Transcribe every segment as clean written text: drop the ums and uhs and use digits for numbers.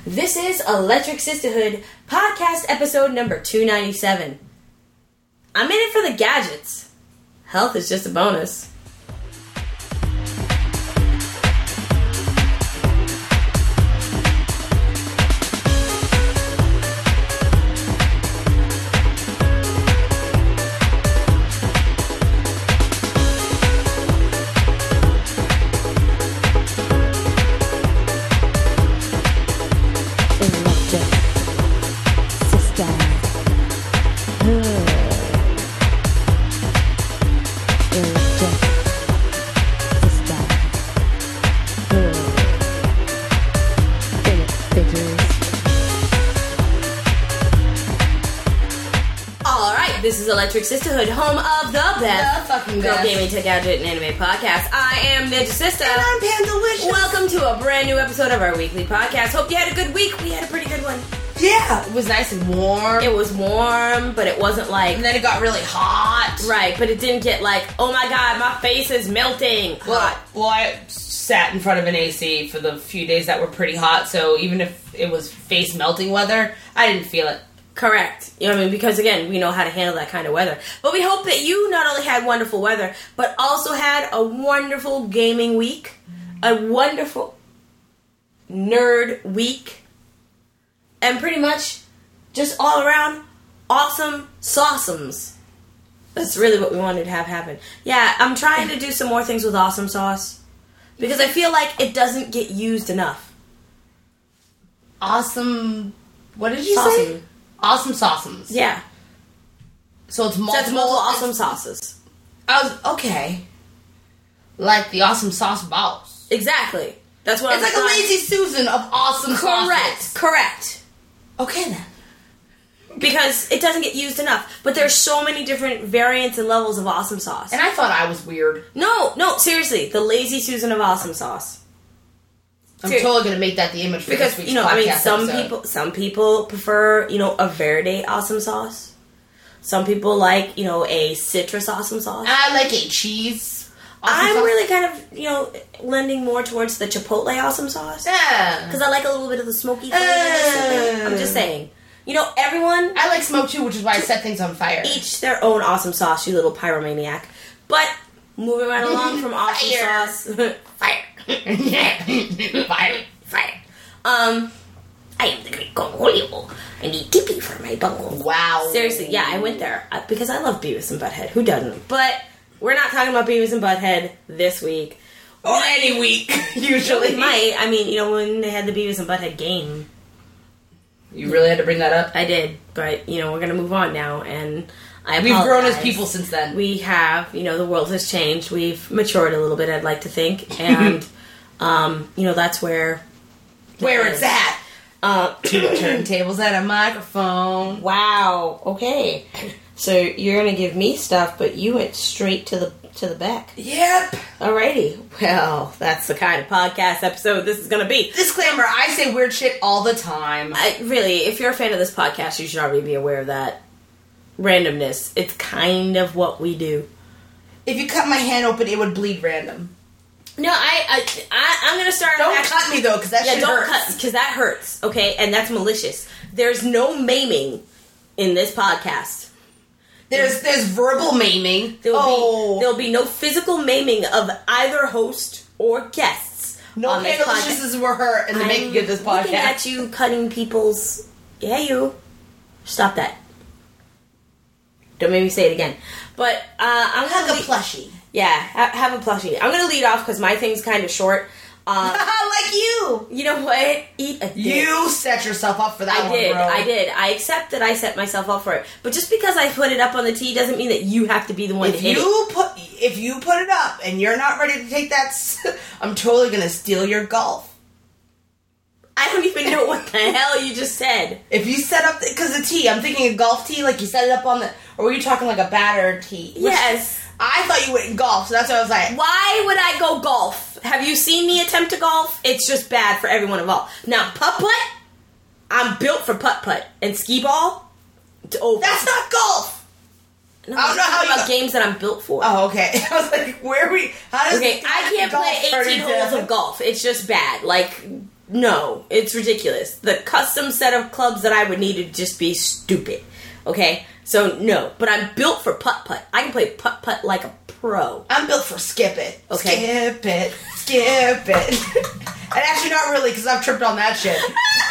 This is Electric Sisterhood, podcast episode number 297. I'm in it for the gadgets. Health is just a bonus. This is Electric Sisterhood, home of the best girl gaming, tech, gadget, and anime podcast. I am Ninja Sister. And I'm Pandalicious. Welcome to a brand new episode of our weekly podcast. Hope you had a good week. We had a pretty good one. Yeah, it was nice and warm. It was warm, but it wasn't like... And then it got really hot. Right, but it didn't get like, oh my god, my face is melting hot. Well, I sat in front of an AC for the few days that were pretty hot, so even if it was face melting weather, I didn't feel it. Correct. You know what I mean? Because, again, we know how to handle that kind of weather. But we hope that you not only had wonderful weather, but also had a wonderful gaming week, a wonderful nerd week, and pretty much just all around awesome sauceums. That's really what we wanted to have happen. Yeah, I'm trying to do some more things with awesome sauce, because I feel like it doesn't get used enough. Awesome... What did you say? Awesome sauceums. Yeah. So it's multiple... So it's multiple awesome sauces. Okay. Like the awesome sauce balls. Exactly. That's what it's like a Lazy Susan of awesome sauces. Correct. Okay, then. Because it doesn't get used enough. But there's so many different variants and levels of awesome sauce. And I thought I was weird. No, seriously. The Lazy Susan of awesome sauce. I'm totally going to make that the image for because, this week's podcast some people prefer, a Verde awesome sauce. Some people like, a citrus awesome sauce. I like a cheese awesome sauce. Really kind of, lending more towards the Chipotle awesome sauce. Yeah. Because I like a little bit of the smoky flavor. I'm just saying. Everyone... I like smoke too, which is why I set things on fire. Each their own awesome sauce, you little pyromaniac. But, moving right along from awesome sauce... Fire. Fire. I am the great Kong Julio. I need tippy for my bungle. Wow. Seriously, yeah, I went there. Because I love Beavis and Butthead. Who doesn't? But we're not talking about Beavis and Butthead this week. Or any week, usually. We might. I mean, when they had the Beavis and Butthead game. You really had to bring that up? I did. But, we're going to move on now. And I apologize. We've grown as people since then. We have. The world has changed. We've matured a little bit, I'd like to think. And, that's where it's at. Two turntables and a microphone. Wow. Okay. So you're going to give me stuff, but you went straight to the back. Yep. Alrighty. Well, that's the kind of podcast episode this is going to be. Disclaimer, I say weird shit all the time. Really, if you're a fan of this podcast, you should already be aware of that. Randomness. It's kind of what we do. If you cut my hand open, it would bleed random. No, I'm going to start... Don't cut me, though, because that shit hurts. Yeah, don't cut, because that hurts, okay? And that's malicious. There's no maiming in this podcast. There's verbal maiming. There'll be no physical maiming of either host or guests. No Pandaliciouses were hurt in the making of this podcast. Looking at you cutting people's... Yeah, you. Stop that. Don't make me say it again. But I'm going to... Have a plushie. Yeah, have a plushie. I'm going to lead off because my thing's kind of short. Like you. You know what? Eat a dick. You set yourself up for that one, bro. I did. I accept that I set myself up for it. But just because I put it up on the tee doesn't mean that you have to be the one to hit it. If you put it up and you're not ready to take that, I'm totally going to steal your golf. I don't even know what the hell you just said. If you set up... Because the tee, I'm thinking a golf tee, like you set it up on the... Or were you talking like a battered tee? Yes. I thought you went in golf, so that's what I was like. Why would I go golf? Have you seen me attempt to golf? It's just bad for everyone involved. Now, putt-putt, I'm built for putt-putt. And skee-ball, it's over. That's not golf! No, I don't know how about games that I'm built for. Oh, okay. I was like, how does I can't play 18 holes of golf. It's just bad. Like, No, it's ridiculous. The custom set of clubs that I would need would just be stupid. Okay? So, no. But I'm built for putt-putt. I can play putt-putt like a pro. I'm built for skip it. Okay. Skip it. Skip it. And actually not really, because I've tripped on that shit.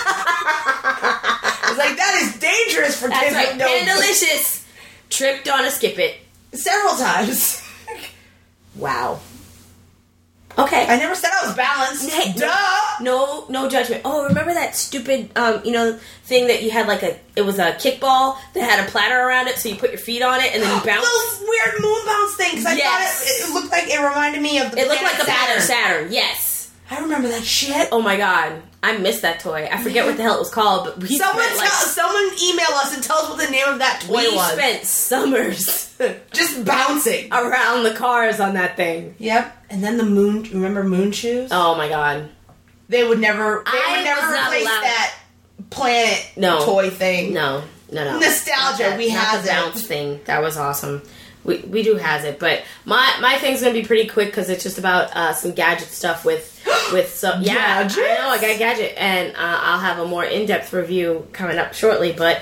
It's like, that is dangerous for That's kids. right. With no Pandalicious. Tripped on a skip it. several times. Wow. Okay. I never said I was balanced. Hey, Duh! No judgment. Oh, remember that stupid, thing that you had it was a kickball that had a platter around it, so you put your feet on it and then you bounce? Those weird moon bounce things. Because I thought it looked like, it reminded me of the It looked like a Saturn. Saturn, yes. I remember that shit. Oh my god. I missed that toy. I forget what the hell it was called, but Someone email us and tell us what the name of that toy we was. spent summers Just bouncing around the cars on that thing. Yep. And then the moon. Remember moon shoes? Oh my god. They would never. They I would never was not replace allowed- that planet toy thing. No. Nostalgia. Not we not have the bounce thing. That was awesome. We do has it, but my thing's gonna be pretty quick because it's just about some gadget stuff with some Gadgets? I know I got a gadget, and I'll have a more in-depth review coming up shortly. But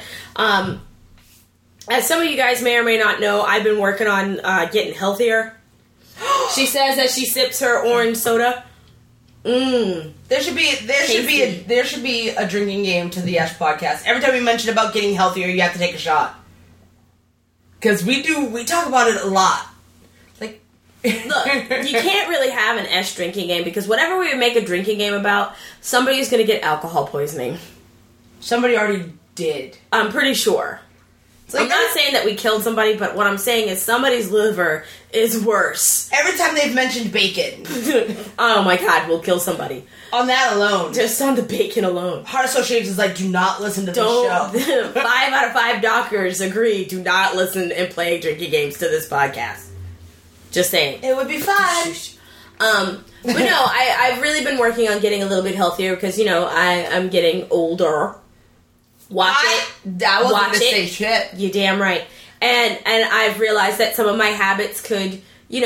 as some of you guys may or may not know, I've been working on getting healthier. She says that she sips her orange soda. There should be a drinking game to the Ash podcast. Every time we mention about getting healthier, you have to take a shot. Because we talk about it a lot. Like, Look, you can't really have an Esh drinking game because whatever we make a drinking game about, somebody's going to get alcohol poisoning. Somebody already did. I'm pretty sure. Like, I'm not saying that we killed somebody, but what I'm saying is somebody's liver is worse. Every time they've mentioned bacon. Oh my god, we'll kill somebody. On that alone. Just on the bacon alone. Heart Association is like, do not listen to this show. 5 out of 5 doctors agree, do not listen and play drinking games to this podcast. Just saying. It would be fun. But no, I've really been working on getting a little bit healthier because, I'm getting older. I wasn't going to say shit. You're damn right. And I've realized that some of my habits could,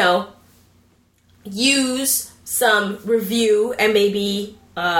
use some review and maybe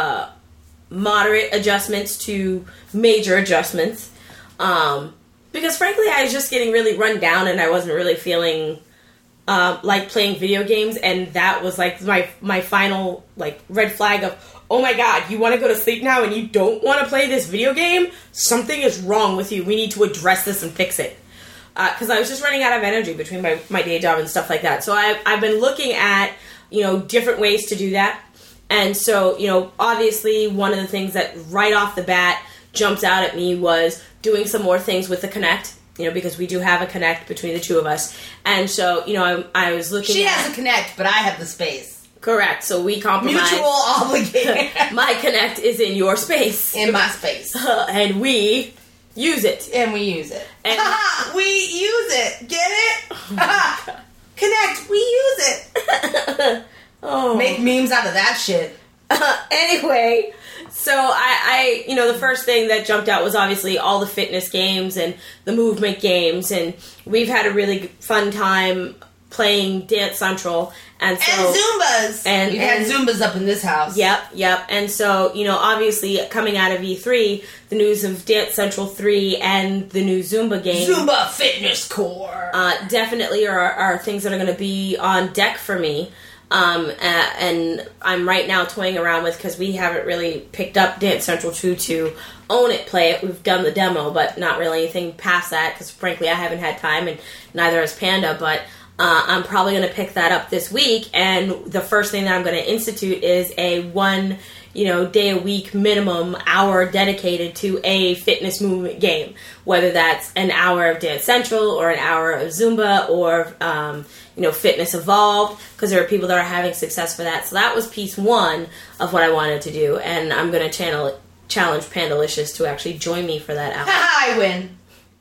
moderate adjustments to major adjustments. Because frankly, I was just getting really run down and I wasn't really feeling like playing video games. And that was like my final red flag of, oh my god, you want to go to sleep now and you don't want to play this video game? Something is wrong with you. We need to address this and fix it. Because I was just running out of energy between my day job and stuff like that. So I've been looking at, different ways to do that. And so, obviously one of the things that right off the bat jumps out at me was doing some more things with the Kinect. Because we do have a Kinect between the two of us. And so, I was looking She has a Kinect, but I have the space. Correct. So we compromise. Mutual obligation. My Kinect is in your space. In my space. And we use it. And we use it. And we use it. Get it? Connect. We use it. Oh. Make memes out of that shit. Anyway, so I the first thing that jumped out was obviously all the fitness games and the movement games. And we've had a really fun time playing Dance Central. And Zumbas. And had Zumbas up in this house. Yep. And so, obviously coming out of E3, the news of Dance Central 3 and the new Zumba game. Zumba Fitness Core. Definitely are things that are going to be on deck for me. And I'm right now toying around with, because we haven't really picked up Dance Central 2 to own it, play it. We've done the demo, but not really anything past that, because frankly I haven't had time, and neither has Panda, but I'm probably going to pick that up this week, and the first thing that I'm going to institute is a 1 day a week minimum hour dedicated to a fitness movement game, whether that's an hour of Dance Central or an hour of Zumba or Fitness Evolved, because there are people that are having success for that. So that was piece 1 of what I wanted to do, and I'm going to challenge Pandalicious to actually join me for that hour. I win.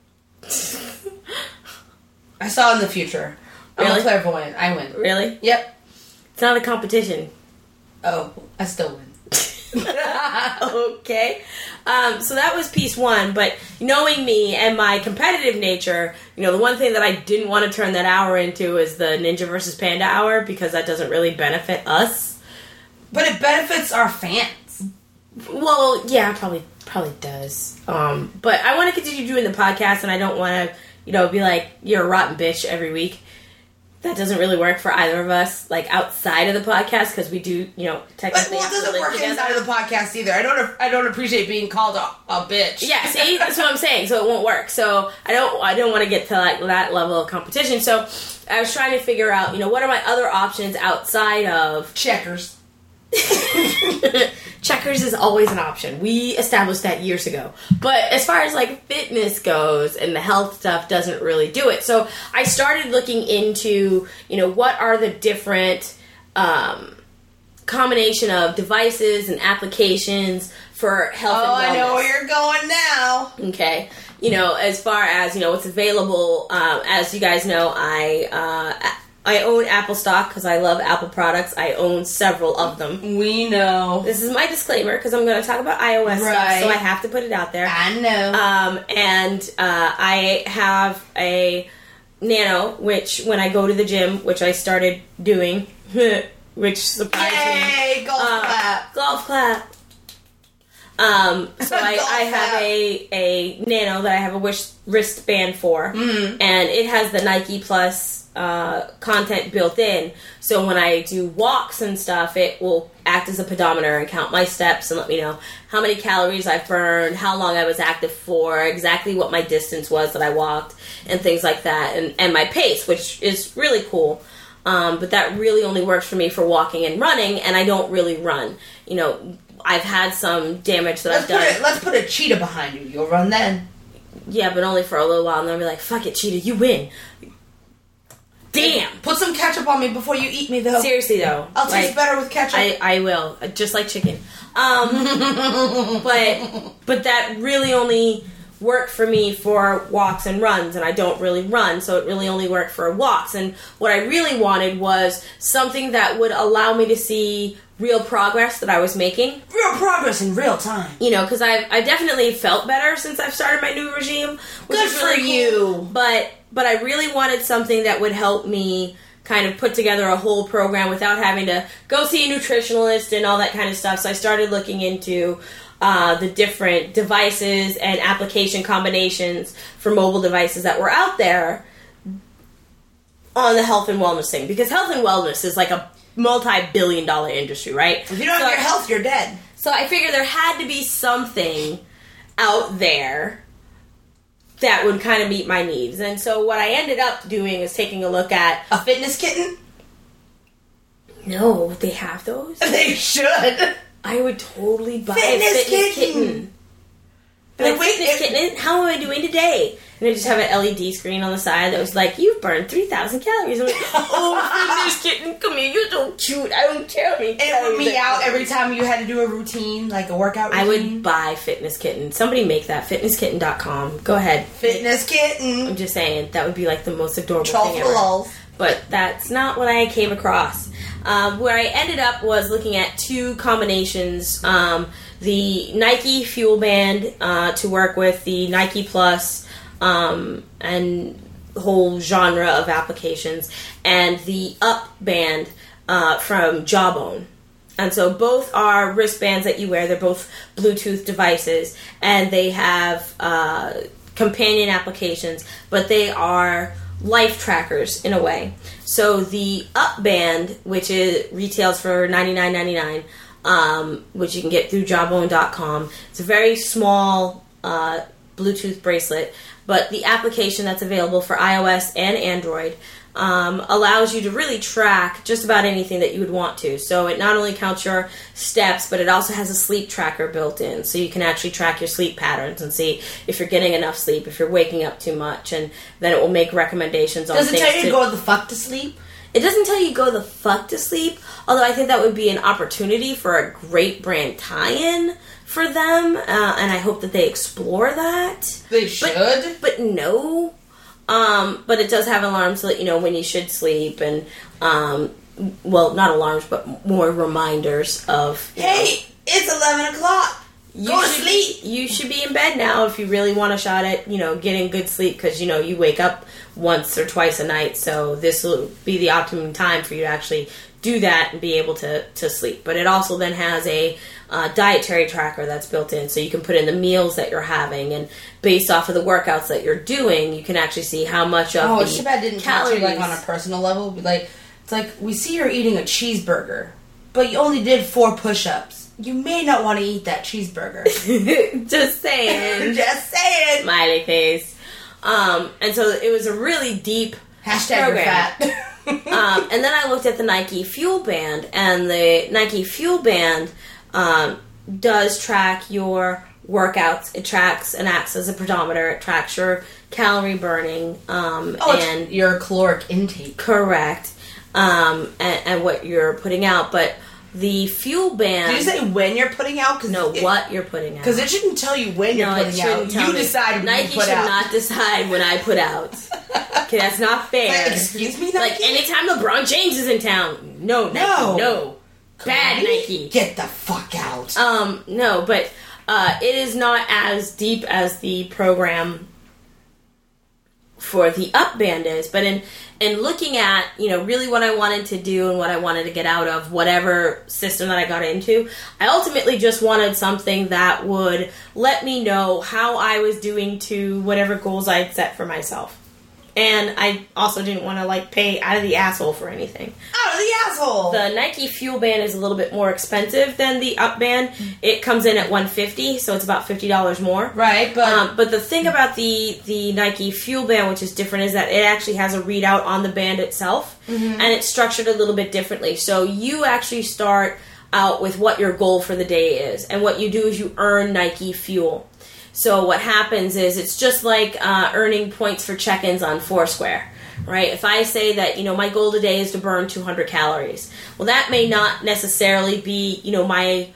I saw in the future. Really? I'm a clairvoyant. I win. Really? Yep. It's not a competition. Oh, I still win. Okay. So that was piece 1, but knowing me and my competitive nature, the one thing that I didn't want to turn that hour into is the Ninja versus Panda hour, because that doesn't really benefit us. But it benefits our fans. Well, yeah, probably does. But I want to continue doing the podcast, and I don't want to, be like, you're a rotten bitch every week. That doesn't really work for either of us, like, outside of the podcast, because we do, technically it doesn't work inside of the podcast either. I don't appreciate being called a bitch. Yeah, see? That's what I'm saying. So it won't work. So I don't want to get to, like, that level of competition. So I was trying to figure out, what are my other options outside of... Checkers. Checkers is always an option. We established that years ago. But as far as like fitness goes and the health stuff doesn't really do it. So I started looking into, what are the different combination of devices and applications for health and wellness. I know where you're going now. Okay. As far as, what's available, as you guys know, I own Apple stock because I love Apple products. I own several of them. We know. This is my disclaimer because I'm going to talk about iOS stuff, so I have to put it out there. I know. And I have a Nano, which when I go to the gym, which I started doing, which surprised me. Yay! Golf clap. Golf clap. So I have a Nano that I have a wristband for, and it has the Nike Plus content built in. So when I do walks and stuff, it will act as a pedometer and count my steps and let me know how many calories I've burned, how long I was active for, exactly what my distance was that I walked, and things like that, and my pace, which is really cool. But that really only works for me for walking and running, and I don't really run. I've had some damage that I've done. Let's put a cheetah behind you. You'll run then. Yeah, but only for a little while, and then I'll be like, fuck it, cheetah, you win. Damn! Put some ketchup on me before you eat me, though. Seriously, though. I'll taste better with ketchup. I will. Just like chicken. But that really only worked for me for walks and runs, and I don't really run, so it really only worked for walks. And what I really wanted was something that would allow me to see real progress that I was making. Real progress in real time. Because I definitely felt better since I've started my new regime. Which Good is really for you. Cool. But I really wanted something that would help me kind of put together a whole program without having to go see a nutritionalist and all that kind of stuff. So I started looking into the different devices and application combinations for mobile devices that were out there on the health and wellness thing. Because health and wellness is like a multi-billion-dollar industry, right? If you don't have your health, you're dead. So I figured there had to be something out there that would kind of meet my needs. And so what I ended up doing is taking a look at... A fitness kitten? No, they have those? They should. I would totally buy a fitness kitten. Like, fitness kitten, how am I doing today? And they just have an LED screen on the side that was like, you've burned 3,000 calories. I'm like, oh, fitness kitten, come here, you're so cute. I don't care. It would be out every time you had to do a routine, like a workout routine. I would buy fitness kitten. Somebody make that, fitnesskitten.com. Go ahead. Fitness kitten. I'm just saying, that would be like the most adorable thing ever. Lulz. But that's not what I came across. Where I ended up was looking at two combinations. The Nike Fuel Band to work with the Nike Plus and the whole genre of applications, and the Up Band from Jawbone. And so both are wristbands that you wear. They're both Bluetooth devices, and they have companion applications, but they are life trackers in a way. So the Up Band, which retails for $99.99, which you can get through Jawbone.com. It's a very small Bluetooth bracelet, but the application that's available for iOS and Android allows you to really track just about anything that you would want to. So it not only counts your steps, but it also has a sleep tracker built in, so you can actually track your sleep patterns and see if you're getting enough sleep, if you're waking up too much, and then it will make recommendations on things. Does it tell you to go the fuck to sleep? It doesn't tell you go the fuck to sleep, although I think that would be an opportunity for a great brand tie-in for them, and I hope that they explore that. They should. But no. But it does have alarms to let you know when you should sleep, and, well, not alarms, but more reminders of... Hey, it's 11 o'clock. Go to sleep. You should be in bed now if you really want a shot at, getting good sleep, because, you wake up once or twice a night, so this will be the optimum time for you to actually do that and be able to sleep. But it also then has a dietary tracker that's built in, so you can put in the meals that you're having, and based off of the workouts that you're doing, you can actually see how much of the it's too bad didn't calories. touch you, like, on a personal level. Like, it's like, we see you're eating a cheeseburger, but you only did 4 push-ups. You may not want to eat that cheeseburger. Just saying. Just saying. Smiley face. And so it was a really deep Hashtag you're fat. And then I looked at the Nike Fuel Band, and the Nike Fuel Band does track your workouts. It tracks and acts as a pedometer. It tracks your calorie burning and your caloric intake. Correct. And what you're putting out. But the Fuel Band... Did you say when you're putting out? What you're putting out. Because it shouldn't tell you when you're putting out. You decide when Nike you put out. Nike should not decide when I put out. Okay, that's not fair. Excuse me, Nike? Like, anytime LeBron James is in town. No, Nike, no. Bad Nike. Get the fuck out. No, but it is not as deep as the program for the Up Band is. But in looking at, really what I wanted to do and what I wanted to get out of whatever system that I got into, I ultimately just wanted something that would let me know how I was doing to whatever goals I had set for myself. And I also didn't want to, pay out of the asshole for anything. Out of the asshole! The Nike Fuel Band is a little bit more expensive than the Up Band. It comes in at $150, so it's about $50 more. Right, but the thing about the Nike Fuel Band, which is different, is that it actually has a readout on the band itself, and it's structured a little bit differently. So you actually start out with what your goal for the day is, and what you do is you earn Nike Fuel. So what happens is it's just like earning points for check-ins on Foursquare, right? If I say that, my goal today is to burn 200 calories, well, that may not necessarily be, my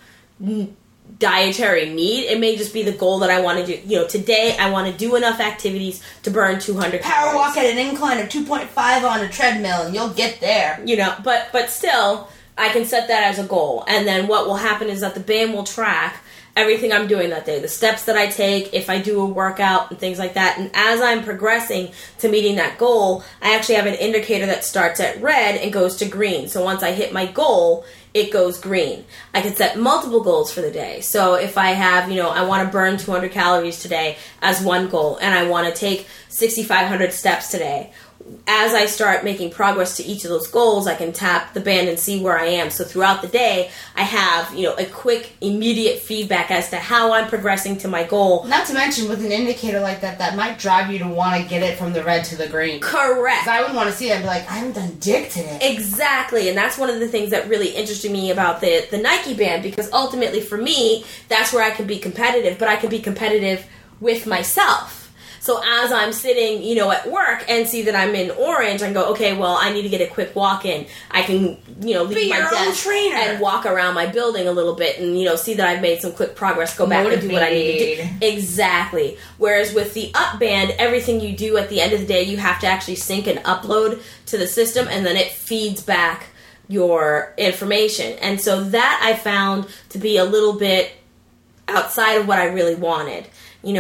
dietary need. It may just be the goal that I want to do. Today I want to do enough activities to burn 200 calories. Power walk at an incline of 2.5 on a treadmill, and you'll get there. But still, I can set that as a goal. And then what will happen is that the band will track everything I'm doing that day, the steps that I take, if I do a workout and things like that. And as I'm progressing to meeting that goal, I actually have an indicator that starts at red and goes to green. So once I hit my goal, it goes green. I can set multiple goals for the day. So if I have, I want to burn 200 calories today as one goal, and I want to take 6,500 steps today. As I start making progress to each of those goals, I can tap the band and see where I am. So throughout the day, I have, a quick, immediate feedback as to how I'm progressing to my goal. Not to mention, with an indicator like that might drive you to want to get it from the red to the green. Correct. Because I would want to see that and be like, I haven't done dick today. Exactly. And that's one of the things that really interested me about the Nike band, because ultimately for me, that's where I can be competitive, but I can be competitive with myself. So as I'm sitting, at work and see that I'm in orange, I can go, okay, well, I need to get a quick walk in. I can, leave my desk and walk around my building a little bit and, see that I've made some quick progress, go back and do what I need to do. Exactly. Whereas with the Up Band, everything you do at the end of the day, you have to actually sync and upload to the system, and then it feeds back your information. And so that I found to be a little bit outside of what I really wanted.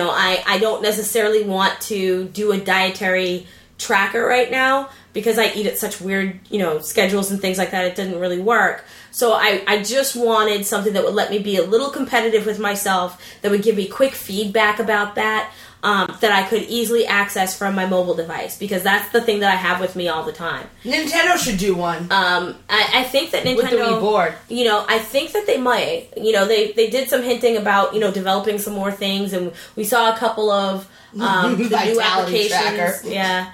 I don't necessarily want to do a dietary tracker right now because I eat at such weird, schedules and things like that. It didn't really work. So I just wanted something that would let me be a little competitive with myself, that would give me quick feedback about that I could easily access from my mobile device, because that's the thing that I have with me all the time. Nintendo should do one. I think that Nintendo... With the Wii board. I think that they might. They did some hinting about, developing some more things, and we saw a couple of the new applications. Tracker. Yeah.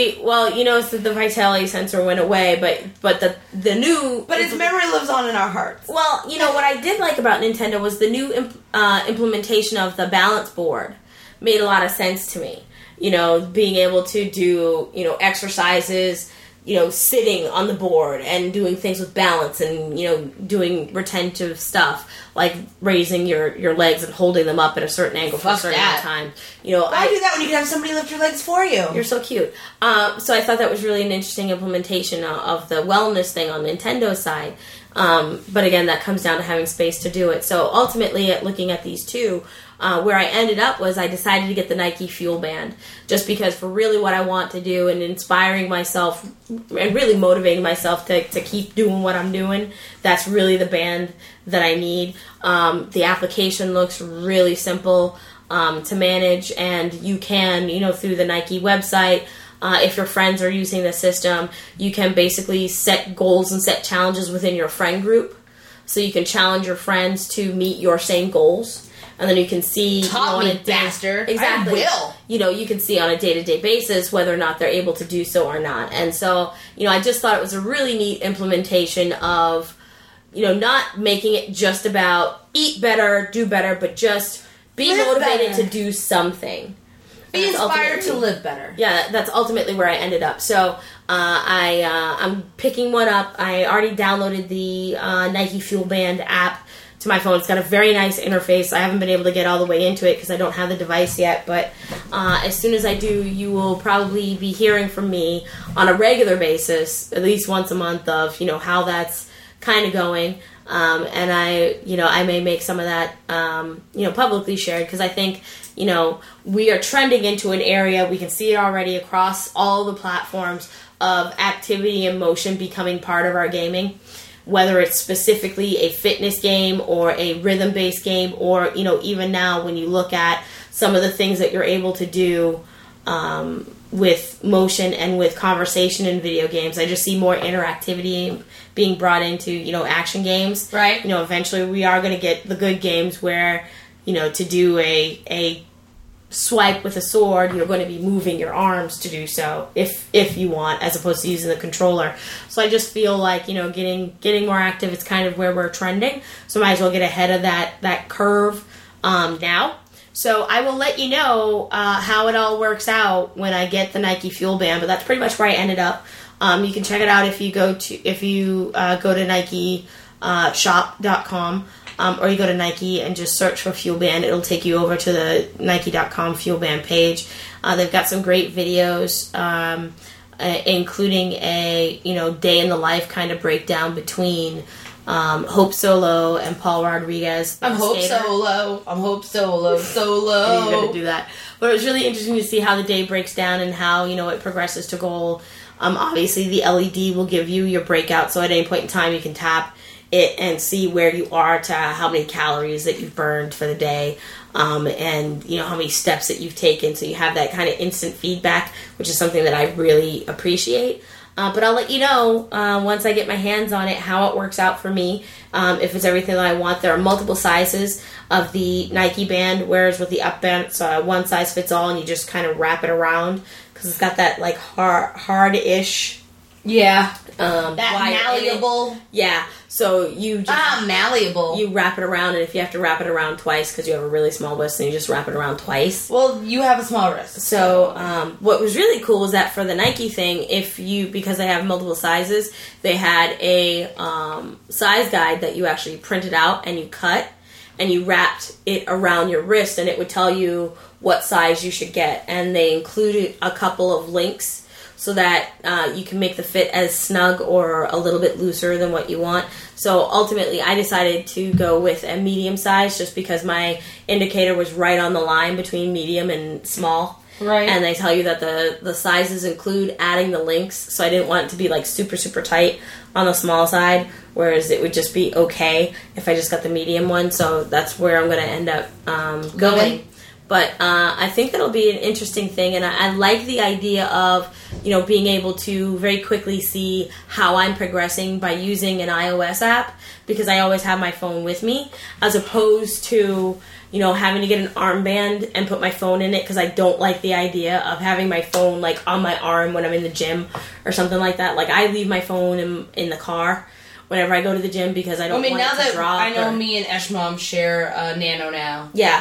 The Vitality sensor went away, but the new... But its memory lives on in our hearts. Well, what I did like about Nintendo was the new implementation of the balance board. Made a lot of sense to me. Being able to do, exercises, sitting on the board and doing things with balance and, doing retentive stuff, like raising your legs and holding them up at a certain angle for a certain amount of time. Why do that when you can have somebody lift your legs for you? You're so cute. So I thought that was really an interesting implementation of the wellness thing on Nintendo's side. But again, that comes down to having space to do it. So ultimately, looking at these two, Where I ended up was I decided to get the Nike Fuel Band, just because for really what I want to do and inspiring myself and really motivating myself to keep doing what I'm doing, that's really the band that I need. The application looks really simple to manage, and you can, through the Nike website, if your friends are using the system, you can basically set goals and set challenges within your friend group. So you can challenge your friends to meet your same goals. And then you can see bastard. Exactly. I will. You can see on a day-to-day basis whether or not they're able to do so or not. And so, I just thought it was a really neat implementation of, not making it just about eat better, do better, but just be motivated to do something. Be inspired to live better. Yeah, that's ultimately where I ended up. So I'm picking one up. I already downloaded the Nike Fuel Band app to my phone. It's got a very nice interface. I haven't been able to get all the way into it because I don't have the device yet, but as soon as I do, you will probably be hearing from me on a regular basis, at least once a month, of how that's kind of going. And I may make some of that publicly shared, because I think we are trending into an area, we can see it already across all the platforms, of activity and motion becoming part of our gaming. Whether it's specifically a fitness game or a rhythm-based game, or, even now when you look at some of the things that you're able to do with motion and with conversation in video games, I just see more interactivity being brought into, action games. Right. Eventually we are going to get the good games where, to do a swipe with a sword, you're going to be moving your arms to do so, if you want, as opposed to using the controller. So I just feel like, getting more active is kind of where we're trending. So might as well get ahead of that curve now. So I will let you know how it all works out when I get the Nike Fuel Band. But that's pretty much where I ended up. You can check it out if you go to NikeShop.com. Or you go to Nike and just search for Fuel Band. It'll take you over to the Nike.com Fuel Band page. They've got some great videos, including a day in the life kind of breakdown between Hope Solo and Paul Rodriguez. I'm Hope Solo. You're going to do that. But it was really interesting to see how the day breaks down and how it progresses to goal. Obviously, the LED will give you your breakout, so at any point in time you can tap it and see where you are to how many calories that you've burned for the day, and how many steps that you've taken, so you have that kind of instant feedback, which is something that I really appreciate. But I'll let you know once I get my hands on it how it works out for me, if it's everything that I want. There are multiple sizes of the Nike band, whereas with the up band it's one size fits all, and you just kind of wrap it around, because it's got that like hard-ish that malleable. Yeah. So you just malleable. You wrap it around, and if you have to wrap it around twice because you have a really small wrist, then you just wrap it around twice. Well, you have a small wrist. So what was really cool was that for the Nike thing, because they have multiple sizes, they had a size guide that you actually printed out and you cut, and you wrapped it around your wrist, and it would tell you what size you should get. And they included a couple of links so that you can make the fit as snug or a little bit looser than what you want. So ultimately, I decided to go with a medium size, just because my indicator was right on the line between medium and small. Right. And they tell you that the sizes include adding the links, so I didn't want it to be like super, super tight on the small side, whereas it would just be okay if I just got the medium one. So that's where I'm going to end up going. But I think that'll be an interesting thing, and I like the idea of, being able to very quickly see how I'm progressing by using an iOS app, because I always have my phone with me, as opposed to, having to get an armband and put my phone in it, because I don't like the idea of having my phone, like, on my arm when I'm in the gym or something like that. Like, I leave my phone in the car whenever I go to the gym, because I don't want it to drop. I know me and Eshmom share a Nano now. Yeah.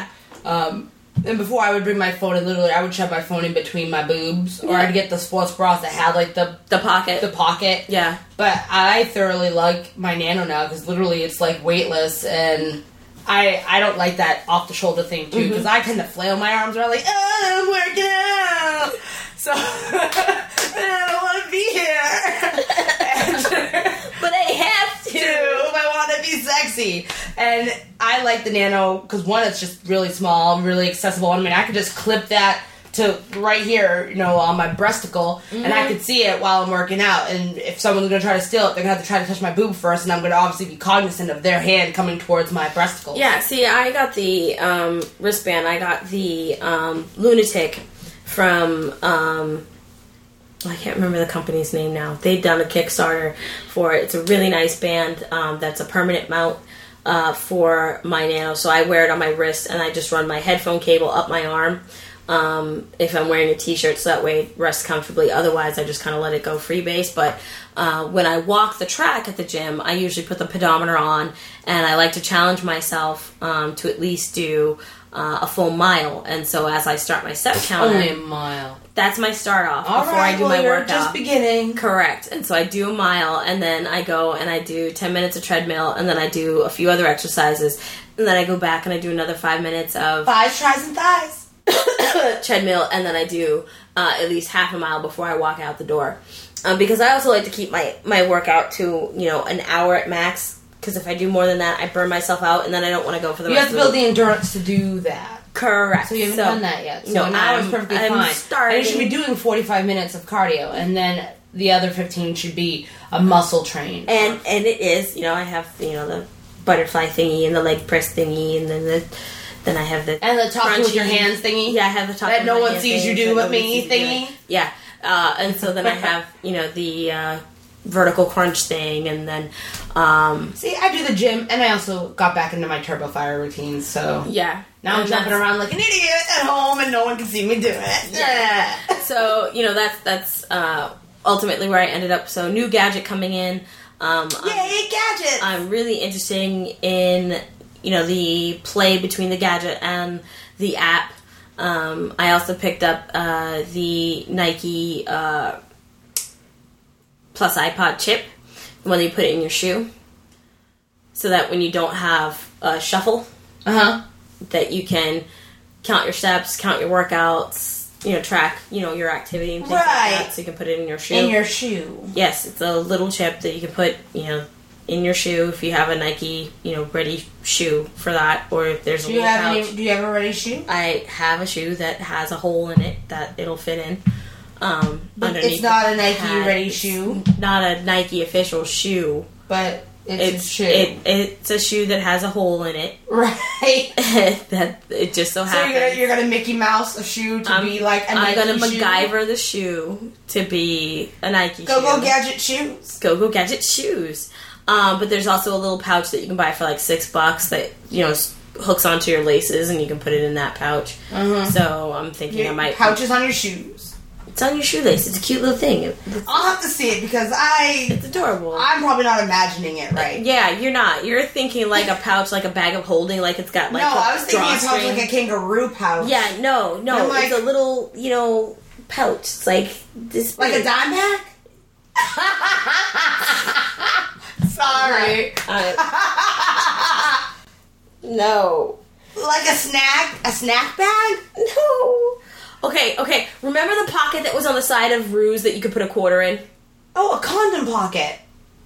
And before, I would bring my phone, and literally I would shove my phone in between my boobs, or I'd get the sports bras that had like the pocket. The pocket. Yeah. But I thoroughly like my Nano now, because literally it's like weightless, and I don't like that off the shoulder thing too, because I kind of flail my arms around like, I'm working out, so I don't want to be here. But I have to. I want to be sexy. And I like the Nano because one, it's just really small, really accessible. I mean, I could just clip that to right here, on my breasticle, and I could see it while I'm working out. And if someone's going to try to steal it, they're going to have to try to touch my boob first, and I'm going to obviously be cognizant of their hand coming towards my breasticle. Yeah, see, I got the wristband. I got the Lunatic from, I can't remember the company's name now. They've done a Kickstarter for it. It's a really nice band that's a permanent mount for my Nano. So I wear it on my wrist, and I just run my headphone cable up my arm. If I'm wearing a t-shirt, so that way it rests comfortably. Otherwise, I just kind of let it go freebase. But when I walk the track at the gym, I usually put the pedometer on, and I like to challenge myself to at least do a full mile. And so as I start my step counter, only a mile. That's my start off All before right, I do my you're workout. Just beginning. Correct. And so I do a mile, and then I go and I do 10 minutes of treadmill, and then I do a few other exercises, and then I go back and I do another 5 minutes of thighs, tries, and thighs. treadmill, and then I do at least half a mile before I walk out the door. Because I also like to keep my workout to, an hour at max, because if I do more than that, I burn myself out, and then I don't want to go for the rest of the You have to build the endurance to do that. Correct. So you haven't done that yet. So no, an hour is perfectly fine. Starting. And you should be doing 45 minutes of cardio, and then the other 15 should be a muscle train. And it is, I have, the butterfly thingy, and the leg press thingy, and then I have the... And the talking crunchy, with your hands thingy? Yeah, I have the talking that with no my one hands sees you thingy, do but me thingy? Yeah. And so then I have, the vertical crunch thing, and then... See, I do the gym, and I also got back into my Turbo Fire routine, so... Yeah. Now I'm jumping around like an idiot at home, and no one can see me do it. Yeah. So, that's ultimately where I ended up. So, new gadget coming in. Yay, gadgets! I'm really interested in... the play between the gadget and the app. I also picked up the Nike Plus iPod chip, the one that you put it in your shoe, so that when you don't have a shuffle, that you can count your steps, count your workouts, track, your activity and things like that, so you can put it in your shoe. In your shoe. Yes, it's a little chip that you can put, in your shoe if you have a Nike, ready shoe for that, or if there's a little pouch. Do you have a ready shoe? I have a shoe that has a hole in it that it'll fit in. Underneath it's not a Nike ready shoe. Not a Nike official shoe, but it's a shoe. It's a shoe that has a hole in it, right? That it just so happens. So you're gonna Mickey Mouse a shoe to be like a Nike shoe. I'm gonna MacGyver the shoe to be a Nike shoe. Go gadget shoes. Go gadget shoes. But there's also a little pouch that you can buy for like $6 that hooks onto your laces, and you can put it in that pouch. So I'm thinking I might pouches on your shoes. It's on your shoelace. It's a cute little thing. I'll have to see it because it's adorable. I'm probably not imagining it right. Yeah, you're not. You're thinking like a pouch, like a bag of holding, like it's got like no. I was thinking a pouch like a kangaroo pouch. Yeah, no, it's a little pouch. It's like this, like a dime bag. Sorry. No. Like a snack bag? No. Okay. Remember the pocket that was on the side of Ruse that you could put a quarter in? Oh, a condom pocket.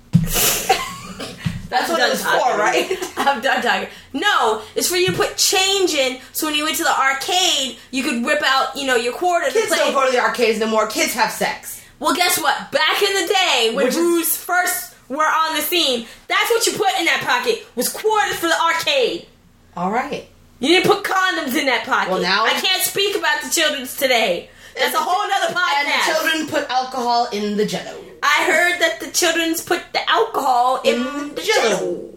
That's what it was for, right? I'm done talking. No, it's for you to put change in, so when you went to the arcade, you could whip out, your quarter. Kids don't go to the arcades no more. Kids have sex. Well, guess what? Back in the day, when Ruse first were on the scene, that's what you put in that pocket, was quarters for the arcade. All right. You didn't put condoms in that pocket. Well, now... I can't speak about the children's today. That's a whole other podcast. And the children put alcohol in the Jello. I heard that the children's put the alcohol in the Jello.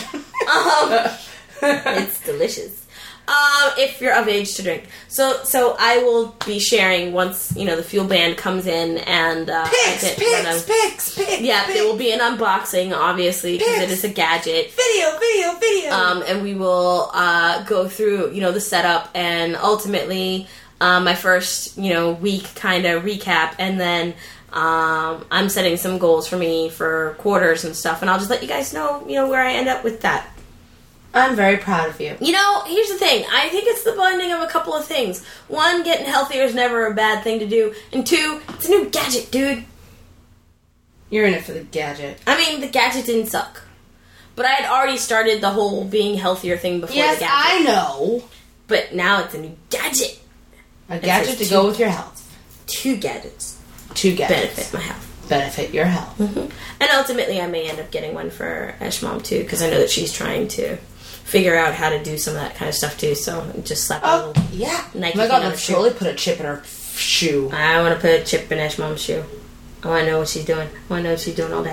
It's delicious. If you're of age to drink. So I will be sharing once, the Fuel Band comes in and... Pics. Yeah, there will be an unboxing, obviously, because it is a gadget. Video. And we will go through, the setup and ultimately my first, week kind of recap, and then I'm setting some goals for me for quarters and stuff, and I'll just let you guys know, where I end up with that. I'm very proud of you. Here's the thing. I think it's the blending of a couple of things. One, getting healthier is never a bad thing to do. And two, it's a new gadget, dude. You're in it for the gadget. I mean, the gadget didn't suck. But I had already started the whole being healthier thing before the gadget. Yes, I know. But now it's a new gadget. A gadget to go with your health. 2 gadgets. 2 gadgets. Benefit my health. Benefit your health. Mm-hmm. And ultimately, I may end up getting one for Eshmom, too, because I know that she's trying to figure out how to do some of that kind of stuff, too. So just slap a little yeah. Nike oh my God, on her let's shoe. totally put a chip in her shoe. I want to put a chip in Eshmom's shoe. I want to know what she's doing. I want to know what she's doing all day.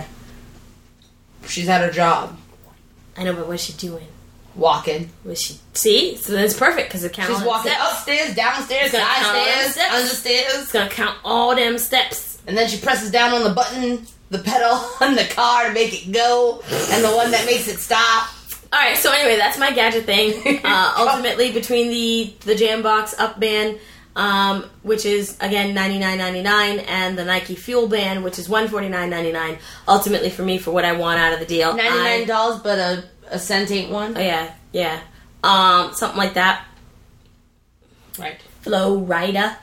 She's at her job. I know, but what's she doing? Walking. Was she? See? So that's perfect, because it counts She's walking upstairs, downstairs, sidestairs, understairs. It's going to count all them steps. And then she presses down on the button, the pedal on the car to make it go, and the one that makes it stop. Alright, so anyway, that's my gadget thing. Ultimately, between the Jambox Up Band, which is, again, $99.99, and the Nike Fuel Band, which is $149.99, ultimately for me, for what I want out of the deal. $99, but a cent ain't one? Oh, yeah. Something like that. Right. Flow Rida.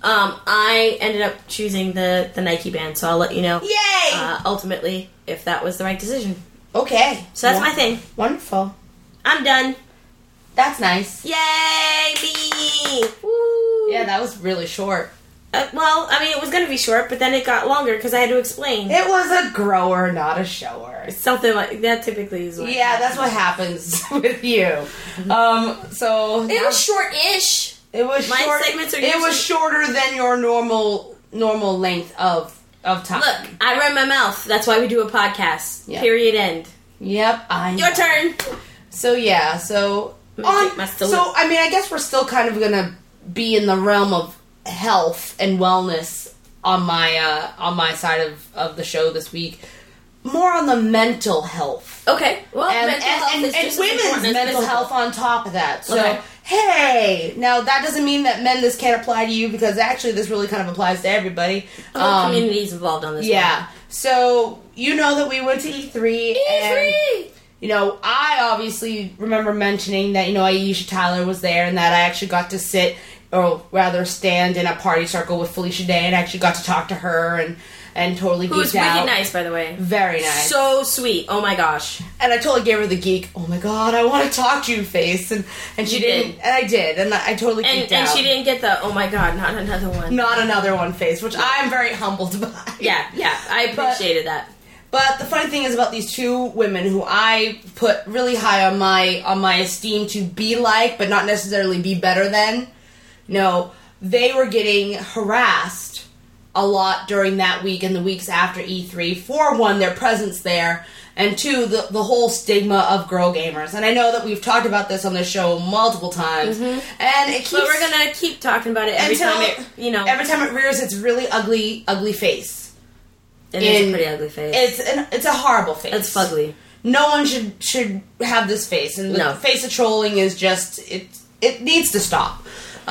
I ended up choosing the Nike Band, so I'll let you know. Yay! Ultimately, if that was the right decision. Okay. So that's my thing. Wonderful. I'm done. That's nice. Yay, me! Woo! Yeah, that was really short. Well, I mean, it was going to be short, but then it got longer because I had to explain. It was a grower, not a shower. Something like that typically is what that's what happens with you. So it was short-ish. It was My short. segments are It was usually shorter than your normal length of time. Look, I run my mouth. That's why we do a podcast. Yeah. Period. End. Yep, I know. Your turn. So yeah, so I mean, I guess we're still kind of gonna be in the realm of health and wellness on my side of the show this week. More on the mental health. Okay. Well, and mental health is just women's as important as mental physical. health on top of that. So, Okay. hey, now that doesn't mean that men, this can't apply to you, because actually this really kind of applies to everybody. The whole community's involved on this. Yeah. So, you know that we went to E3. And, you know, I obviously remember mentioning that, you know, Aisha Tyler was there and that I actually got to sit, or rather stand in a party circle with Felicia Day and actually got to talk to her and totally geeked out. Who's wicked nice, by the way. Very nice. So sweet. Oh my gosh. And I totally gave her the geek, oh my God, I want to talk to you face. And she didn't. And I did. And I totally geeked out. And she didn't get the, oh my God, not another one. Not another one face, which I'm very humbled by. Yeah, I appreciated that. But the funny thing is about these two women who I put really high on my esteem to be like, but not necessarily be better than. No, they were getting harassed a lot during that week and the weeks after E3. For one, their presence there, and two, the whole stigma of girl gamers. And I know that we've talked about this on the show multiple times, and it keeps. But we're gonna keep talking about it every time it rears its really ugly face. It is a pretty ugly face. It's a horrible face. It's fugly. No one should have this face, and the face of trolling is just it needs to stop.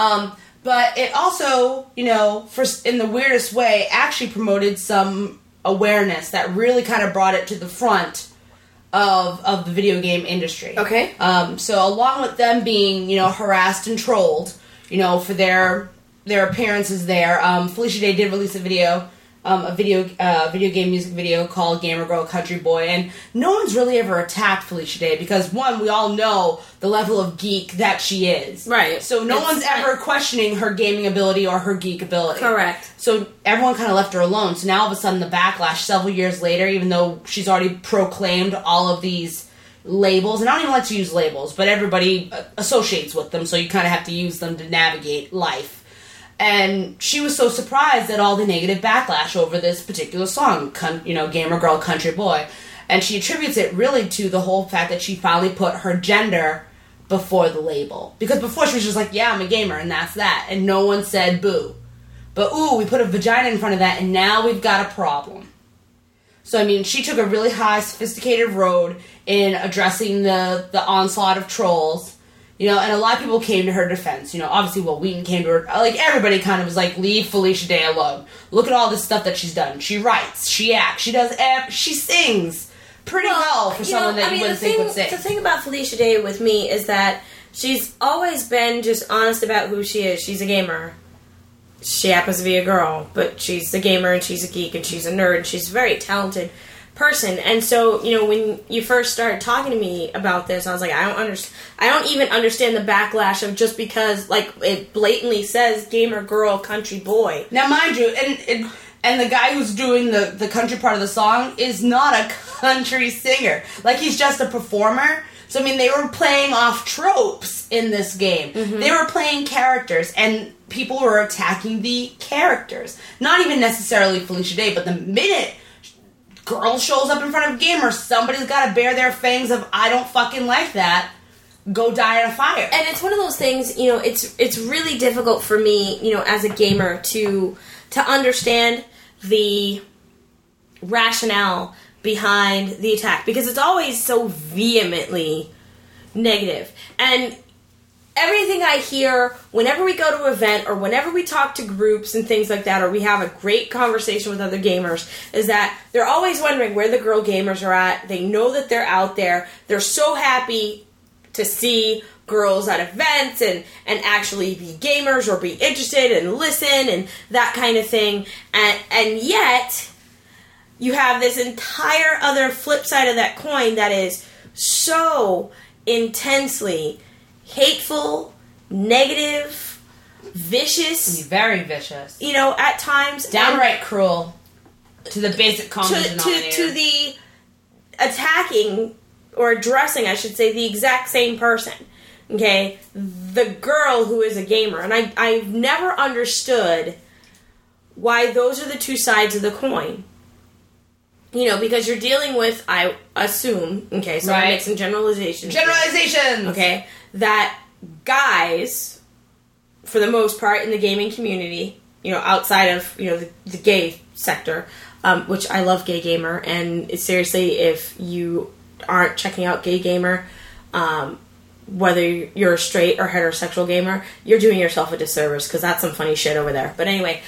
But it also, you know, in the weirdest way, actually promoted some awareness that really kind of brought it to the front of the video game industry. Okay. So along with them being, you know, harassed and trolled, you know, for their appearances there, Felicia Day did release a video game music video called Gamer Girl Country Boy, and no one's really ever attacked Felicia Day because, one, we all know the level of geek that she is. Right. So no one's ever questioning her gaming ability or her geek ability. Correct. So everyone kind of left her alone. So now all of a sudden the backlash several years later, even though she's already proclaimed all of these labels, and I don't even like to use labels, but everybody associates with them, so you kind of have to use them to navigate life. And she was so surprised at all the negative backlash over this particular song, you know, Gamer Girl Country Boy. And she attributes it really to the whole fact that she finally put her gender before the label. Because before she was just like, yeah, I'm a gamer, and that's that. And no one said boo. But ooh, we put a vagina in front of that, and now we've got a problem. So, I mean, she took a really high, sophisticated road in addressing the onslaught of trolls. You know, and a lot of people came to her defense. You know, obviously, Will Wheaton came to her. Like, everybody kind of was like, leave Felicia Day alone. Look at all this stuff that she's done. She writes, she acts, she sings pretty well for someone that you wouldn't think would sing. The thing about Felicia Day with me is that she's always been just honest about who she is. She's a gamer. She happens to be a girl, but she's a gamer, and she's a geek, and she's a nerd, and she's very talented. person. And so, you know, when you first started talking to me about this, I was like, I don't even understand the backlash of just because, like, it blatantly says gamer girl country boy. Now, mind you, and the guy who's doing the country part of the song is not a country singer. Like, he's just a performer. So, I mean, they were playing off tropes in this game. Mm-hmm. They were playing characters, and people were attacking the characters. Not even necessarily Felicia Day, but the minute girl shows up in front of gamers, somebody's got to bear their fangs of, I don't fucking like that, go die in a fire. And it's one of those things, you know, it's really difficult for me, you know, as a gamer to understand the rationale behind the attack, because it's always so vehemently negative. And everything I hear whenever we go to an event or whenever we talk to groups and things like that, or we have a great conversation with other gamers, is that they're always wondering where the girl gamers are at. They know that they're out there. They're so happy to see girls at events and actually be gamers or be interested and listen and that kind of thing. And yet, you have this entire other flip side of that coin that is so intensely hateful, negative, vicious. Very vicious. You know, at times. Downright cruel. To the basic common denominator. To the attacking, or addressing, I should say, the exact same person. Okay? The girl who is a gamer. And I've never understood why those are the two sides of the coin. You know, because you're dealing with, I assume, okay, so I make some generalizations. Generalizations! Okay? That guys, for the most part, in the gaming community, you know, outside of, you know, the gay sector, which I love Gay Gamer, and seriously, if you aren't checking out Gay Gamer, whether you're a straight or heterosexual gamer, you're doing yourself a disservice, because that's some funny shit over there. But anyway,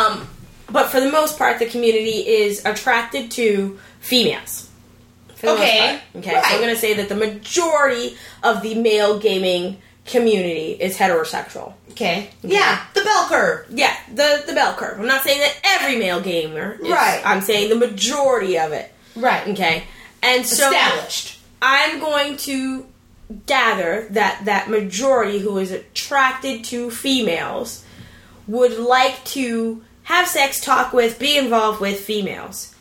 but for the most part, the community is attracted to females. Okay. Okay, right. So I'm going to say that the majority of the male gaming community is heterosexual. Okay. Yeah, the bell curve. Yeah, the bell curve. I'm not saying that every male gamer is. Right. I'm saying the majority of it. Right. Okay. And so established. I'm going to gather that majority who is attracted to females would like to have sex, talk with, be involved with females.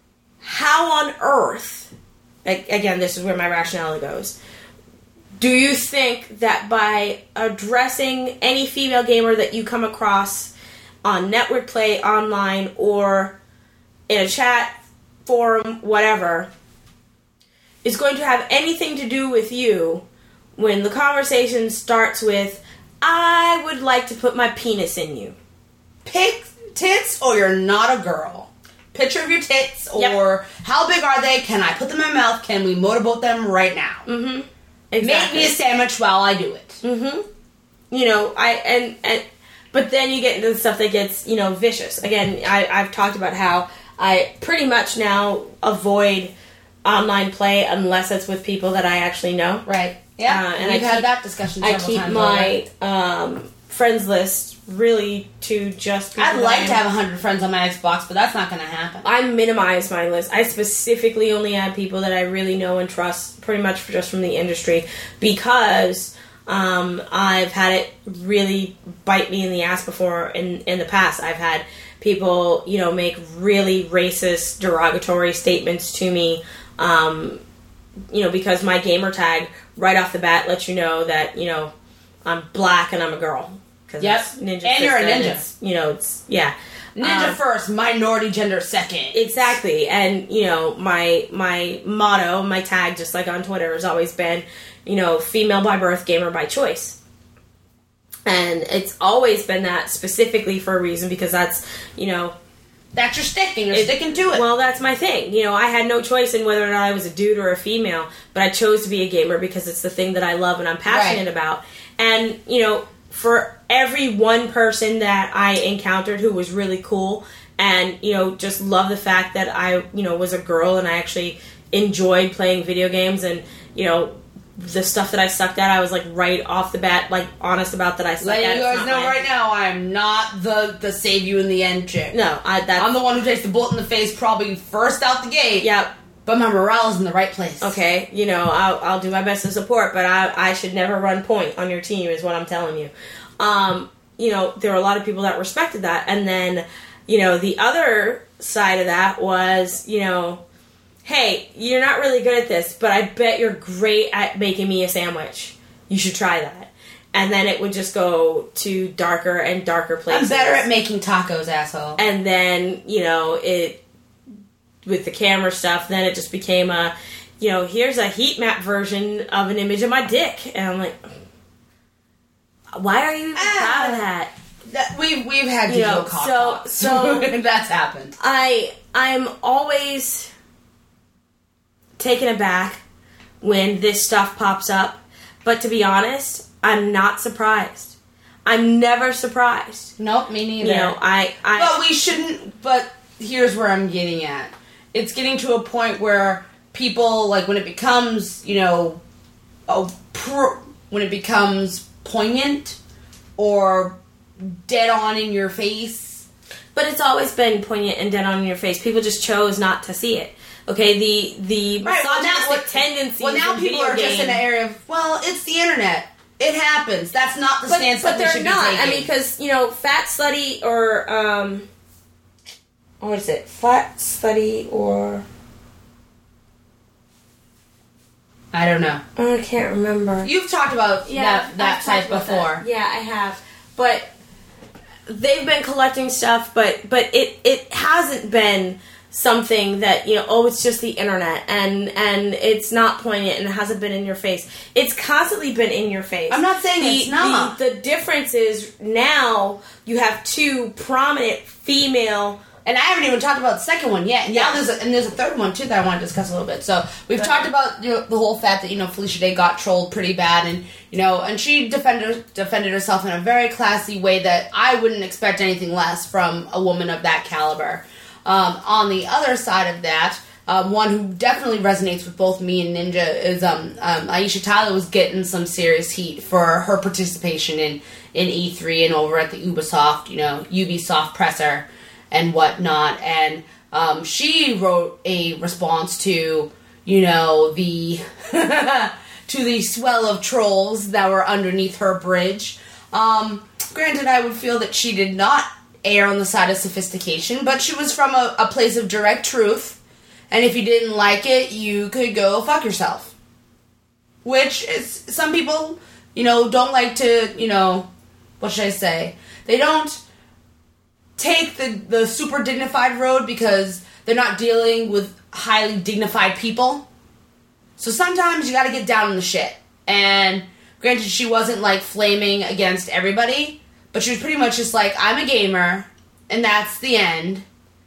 How on earth, again, this is where my rationale goes, do you think that by addressing any female gamer that you come across on network play, online, or in a chat, forum, whatever, is going to have anything to do with you when the conversation starts with, I would like to put my penis in you? Pick tits or you're not a girl. Picture of your tits, or how big are they? Can I put them in my mouth? Can we motorboat them right now? Mm-hmm. Exactly. Make me a sandwich while I do it. Mm-hmm. You know, but then you get into the stuff that gets, you know, vicious. Again, I've talked about how I pretty much now avoid online play unless it's with people that I actually know. Right. Yeah. And we've had that discussion several times. I keep my friends list really to just people. I'd like to have 100 friends on my Xbox, but that's not going to happen. I minimize my list. I specifically only add people that I really know and trust, pretty much just from the industry, because I've had it really bite me in the ass before in the past. I've had people, you know, make really racist, derogatory statements to me, you know, because my gamer tag right off the bat lets you know that, you know, I'm black and I'm a girl. Yep. Ninja and you're a ninja. You know, it's, yeah. Ninja first, minority gender second. Exactly. And, you know, my motto, my tag, just like on Twitter, has always been, you know, female by birth, gamer by choice. And it's always been that specifically for a reason, because that's, you know... That's your stick, and you're sticking to it. Well, that's my thing. You know, I had no choice in whether or not I was a dude or a female, but I chose to be a gamer because it's the thing that I love and I'm passionate about. And, you know, for every one person that I encountered who was really cool and, you know, just loved the fact that I, you know, was a girl and I actually enjoyed playing video games and, you know, the stuff that I sucked at, I was like right off the bat, like honest about that I sucked at. Letting you guys know right now, I am not the save you in the end chick. No, I'm the one who takes the bullet in the face probably first out the gate. Yep. But my morale is in the right place. Okay, you know, I'll do my best to support, but I should never run point on your team is what I'm telling you. You know, there were a lot of people that respected that. And then, you know, the other side of that was, you know, hey, you're not really good at this, but I bet you're great at making me a sandwich. You should try that. And then it would just go to darker and darker places. I'm better at making tacos, asshole. And then, you know, with the camera stuff, then it just became a, you know, here's a heat map version of an image of my dick. And I'm like, why are you even proud of that? We've had digital cock talk. So that's happened. I'm always taken aback when this stuff pops up, but to be honest, I'm not surprised. I'm never surprised. Nope, me neither. You know, But we shouldn't. But here's where I'm getting at. It's getting to a point where people, like, when it becomes, you know, when it becomes poignant or dead on in your face. But it's always been poignant and dead on in your face. People just chose not to see it. Okay, the misogynistic tendencies. Well, now people are just in the area of, well, it's the internet. It happens. That's not the stance that we should be taking. But they're not. I mean, because, you know, fat, slutty, or, what is it? Fat, slutty, or... I don't know. I can't remember. You've talked about that type before. Yeah, I have. But they've been collecting stuff, but it hasn't been something that, you know, oh, it's just the internet and it's not poignant and it hasn't been in your face. It's constantly been in your face. I'm not saying it's not. The difference is now you have two prominent female. And I haven't even talked about the second one yet. And yeah, there's a third one too that I want to discuss a little bit. So we've talked about, you know, the whole fact that, you know, Felicia Day got trolled pretty bad, and, you know, and she defended herself in a very classy way that I wouldn't expect anything less from a woman of that caliber. On the other side of that, one who definitely resonates with both me and Ninja is Aisha Tyler was getting some serious heat for her participation in E3 and over at the Ubisoft, you know, Ubisoft presser and whatnot, and she wrote a response to, you know, the to the swell of trolls that were underneath her bridge. Granted, I would feel that she did not err on the side of sophistication, but she was from a place of direct truth, and if you didn't like it, you could go fuck yourself. Which is, some people, you know, don't like to, you know, what should I say? They don't take the super dignified road because they're not dealing with highly dignified people. So sometimes you gotta get down in the shit. And granted, she wasn't, like, flaming against everybody, but she was pretty much just like, I'm a gamer, and that's the end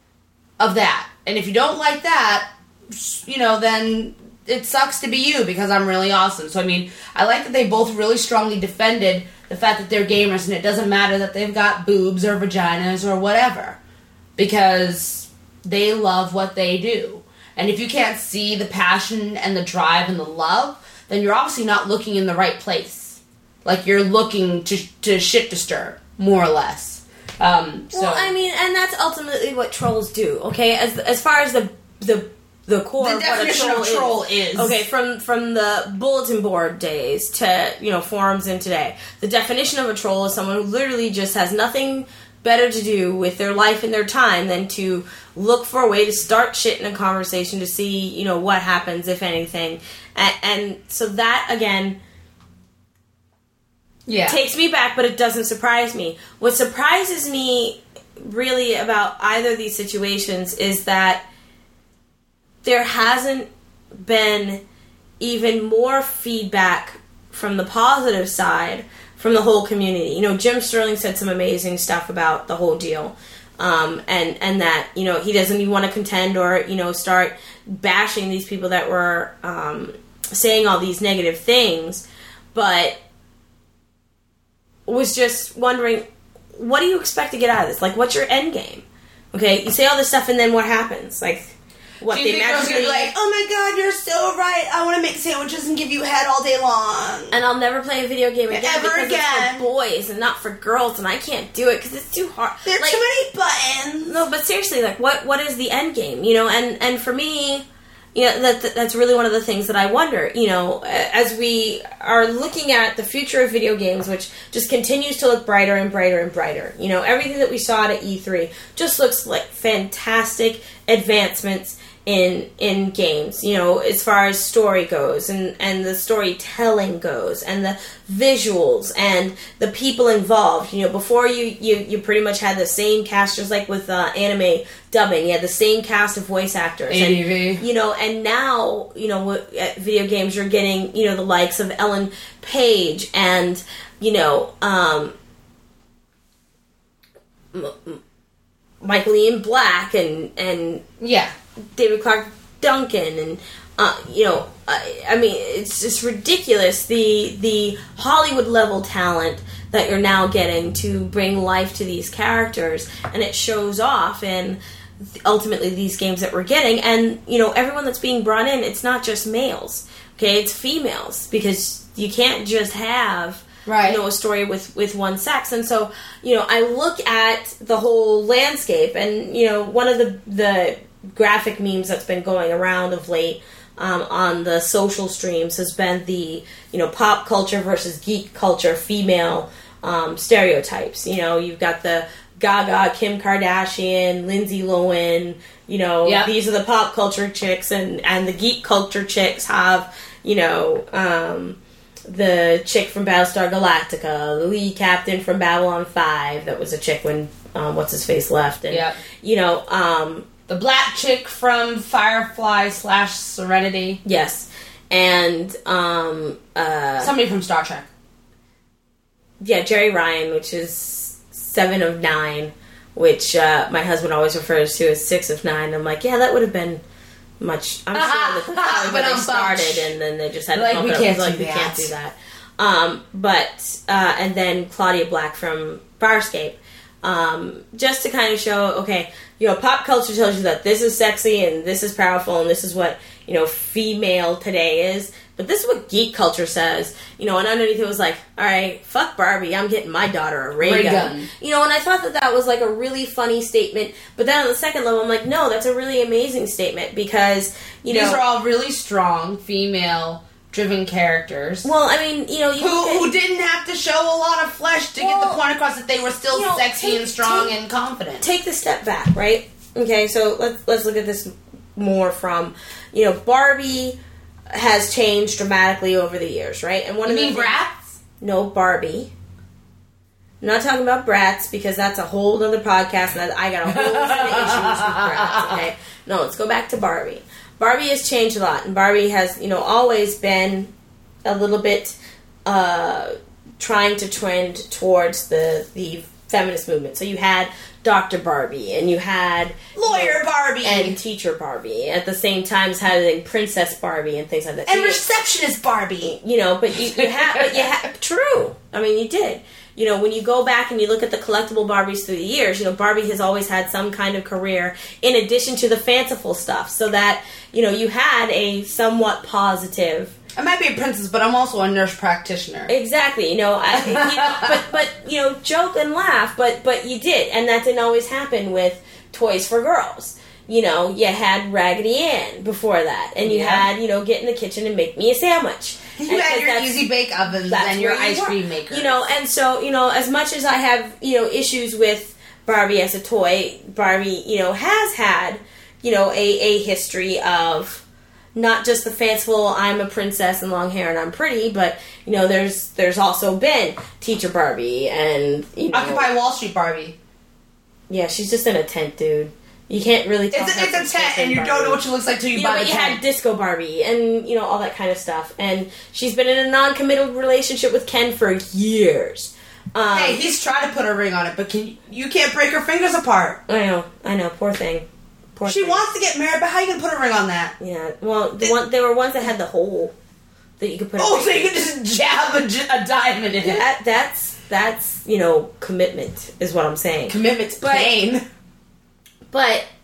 of that. And if you don't like that, you know, then it sucks to be you, because I'm really awesome. So, I mean, I like that they both really strongly defended the fact that they're gamers, and it doesn't matter that they've got boobs or vaginas or whatever, because they love what they do. And if you can't see the passion and the drive and the love, then you're obviously not looking in the right place. Like, you're looking to shit disturb, more or less. Well, I mean, and that's ultimately what trolls do, okay? As far as the core the of what definition a of troll is. Okay, from the bulletin board days to, you know, forums and today. The definition of a troll is someone who literally just has nothing better to do with their life and their time than to look for a way to start shit in a conversation to see, you know, what happens, if anything. And so that, again, takes me back, but it doesn't surprise me. What surprises me really about either of these situations is that there hasn't been even more feedback from the positive side from the whole community. You know, Jim Sterling said some amazing stuff about the whole deal. And that, you know, he doesn't even want to contend or, you know, start bashing these people that were saying all these negative things, but was just wondering, what do you expect to get out of this? Like, what's your end game? Okay, you say all this stuff and then what happens? Like, what Do you they think girls are gonna be like, oh my god, you're so right. I want to make sandwiches and give you head all day long. And I'll never play a video game again because again. it's for boys and not for girls, and I can't do it because it's too hard. There are too many buttons. No, but seriously, like, what is the end game? You know, and for me, you know, that's really one of the things that I wonder, you know, as we are looking at the future of video games, which just continues to look brighter and brighter and brighter. You know, everything that we saw at E3 just looks like fantastic advancements in games, you know, as far as story goes and the storytelling goes and the visuals and the people involved. You know, before you pretty much had the same cast, just like with anime dubbing, you had the same cast of voice actors. ADV. And, you know, and now, you know, at video games you're getting, you know, the likes of Ellen Page and, you know, Michael Ian Black and yeah. David Clark Duncan and you know, I mean, it's just ridiculous the Hollywood level talent that you're now getting to bring life to these characters, and it shows off in ultimately these games that we're getting. And you know, everyone that's being brought in, it's not just males, okay, it's females, because you can't just have right, you know, a story with one sex. And so, you know, I look at the whole landscape, and you know, one of the graphic memes that's been going around of late on the social streams has been the, you know, pop culture versus geek culture female stereotypes. You know, you've got the Gaga, Kim Kardashian, Lindsay Lohan, you know, yep. These are the pop culture chicks, and the geek culture chicks have, you know, the chick from Battlestar Galactica, the lead captain from Babylon 5, that was a chick when what's-his-face left, and, yep. you know, the black chick from Firefly / Serenity. Yes. And, somebody from Star Trek. Yeah, Jerry Ryan, which is 7 of 9, which my husband always refers to as 6 of 9. I'm like, yeah, that would have been much. I'm sure that's probably where they started, and then they just had to bump it up. We can't do that. And then Claudia Black from Farscape. Just to kind of show, okay, you know, pop culture tells you that this is sexy and this is powerful and this is what, you know, female today is. But this is what geek culture says, you know, and underneath it was like, all right, fuck Barbie, I'm getting my daughter a ray gun. You know, and I thought that was like a really funny statement. But then on the second level, I'm like, no, that's a really amazing statement because, you know, these are all really strong female driven characters. Well, I mean, you know, who didn't have to show a lot of flesh to get the point across that they were still, you know, sexy and strong and confident. Take the step back, right? Okay, so let's look at this more from, you know, Barbie has changed dramatically over the years, right? And you mean Bratz? No, Barbie. I'm not talking about Bratz because that's a whole other podcast, and I got a whole set of issues with Bratz. Okay, no, let's go back to Barbie. Barbie has changed a lot, and Barbie has, you know, always been a little bit trying to trend towards the feminist movement. So you had Dr. Barbie, and you had Lawyer Barbie, and Teacher Barbie. At the same time as having Princess Barbie and things like that. And so Receptionist Barbie. You know, but you have true. I mean, you did. You know, when you go back and you look at the collectible Barbies through the years, you know, Barbie has always had some kind of career in addition to the fanciful stuff, so that, you know, you had a somewhat positive. I might be a princess, but I'm also a nurse practitioner. Exactly, you know, but you know, joke and laugh, but you did, and that didn't always happen with toys for girls. You know, you had Raggedy Ann before that, and you had, you know, get in the kitchen and make me a sandwich. You had your easy bake ovens and your ice cream maker. You know, and so, you know, as much as I have, you know, issues with Barbie as a toy, Barbie, you know, has had, you know, a history of not just the fanciful, I'm a princess and long hair and I'm pretty, but, you know, there's also been Teacher Barbie and, you know, Occupy Wall Street Barbie. Yeah, she's just in a tent, dude. You can't really tell. It's a tent, and you don't know what she looks like till you buy the tent. But you had Disco Barbie, and, you know, all that kind of stuff. And she's been in a non-committal relationship with Ken for years. Hey, he's trying to put a ring on it, but you can't break her fingers apart. I know, poor thing. She wants to get married, but how are you going to put a ring on that? Yeah, well, there were ones that had the hole that you could put. Oh, so you could just jab a diamond in it. That's you know, commitment is what I'm saying. Commitment to pain. But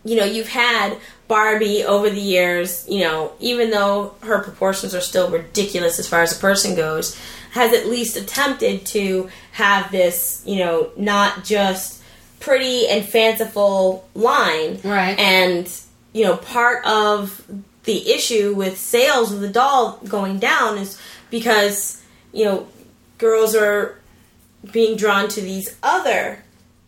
you've had Barbie over the years, even though her proportions are still ridiculous as far as a person goes, has at least attempted to have this, not just pretty and fanciful line. Right. And, part of the issue with sales of the doll going down is because, girls are being drawn to these other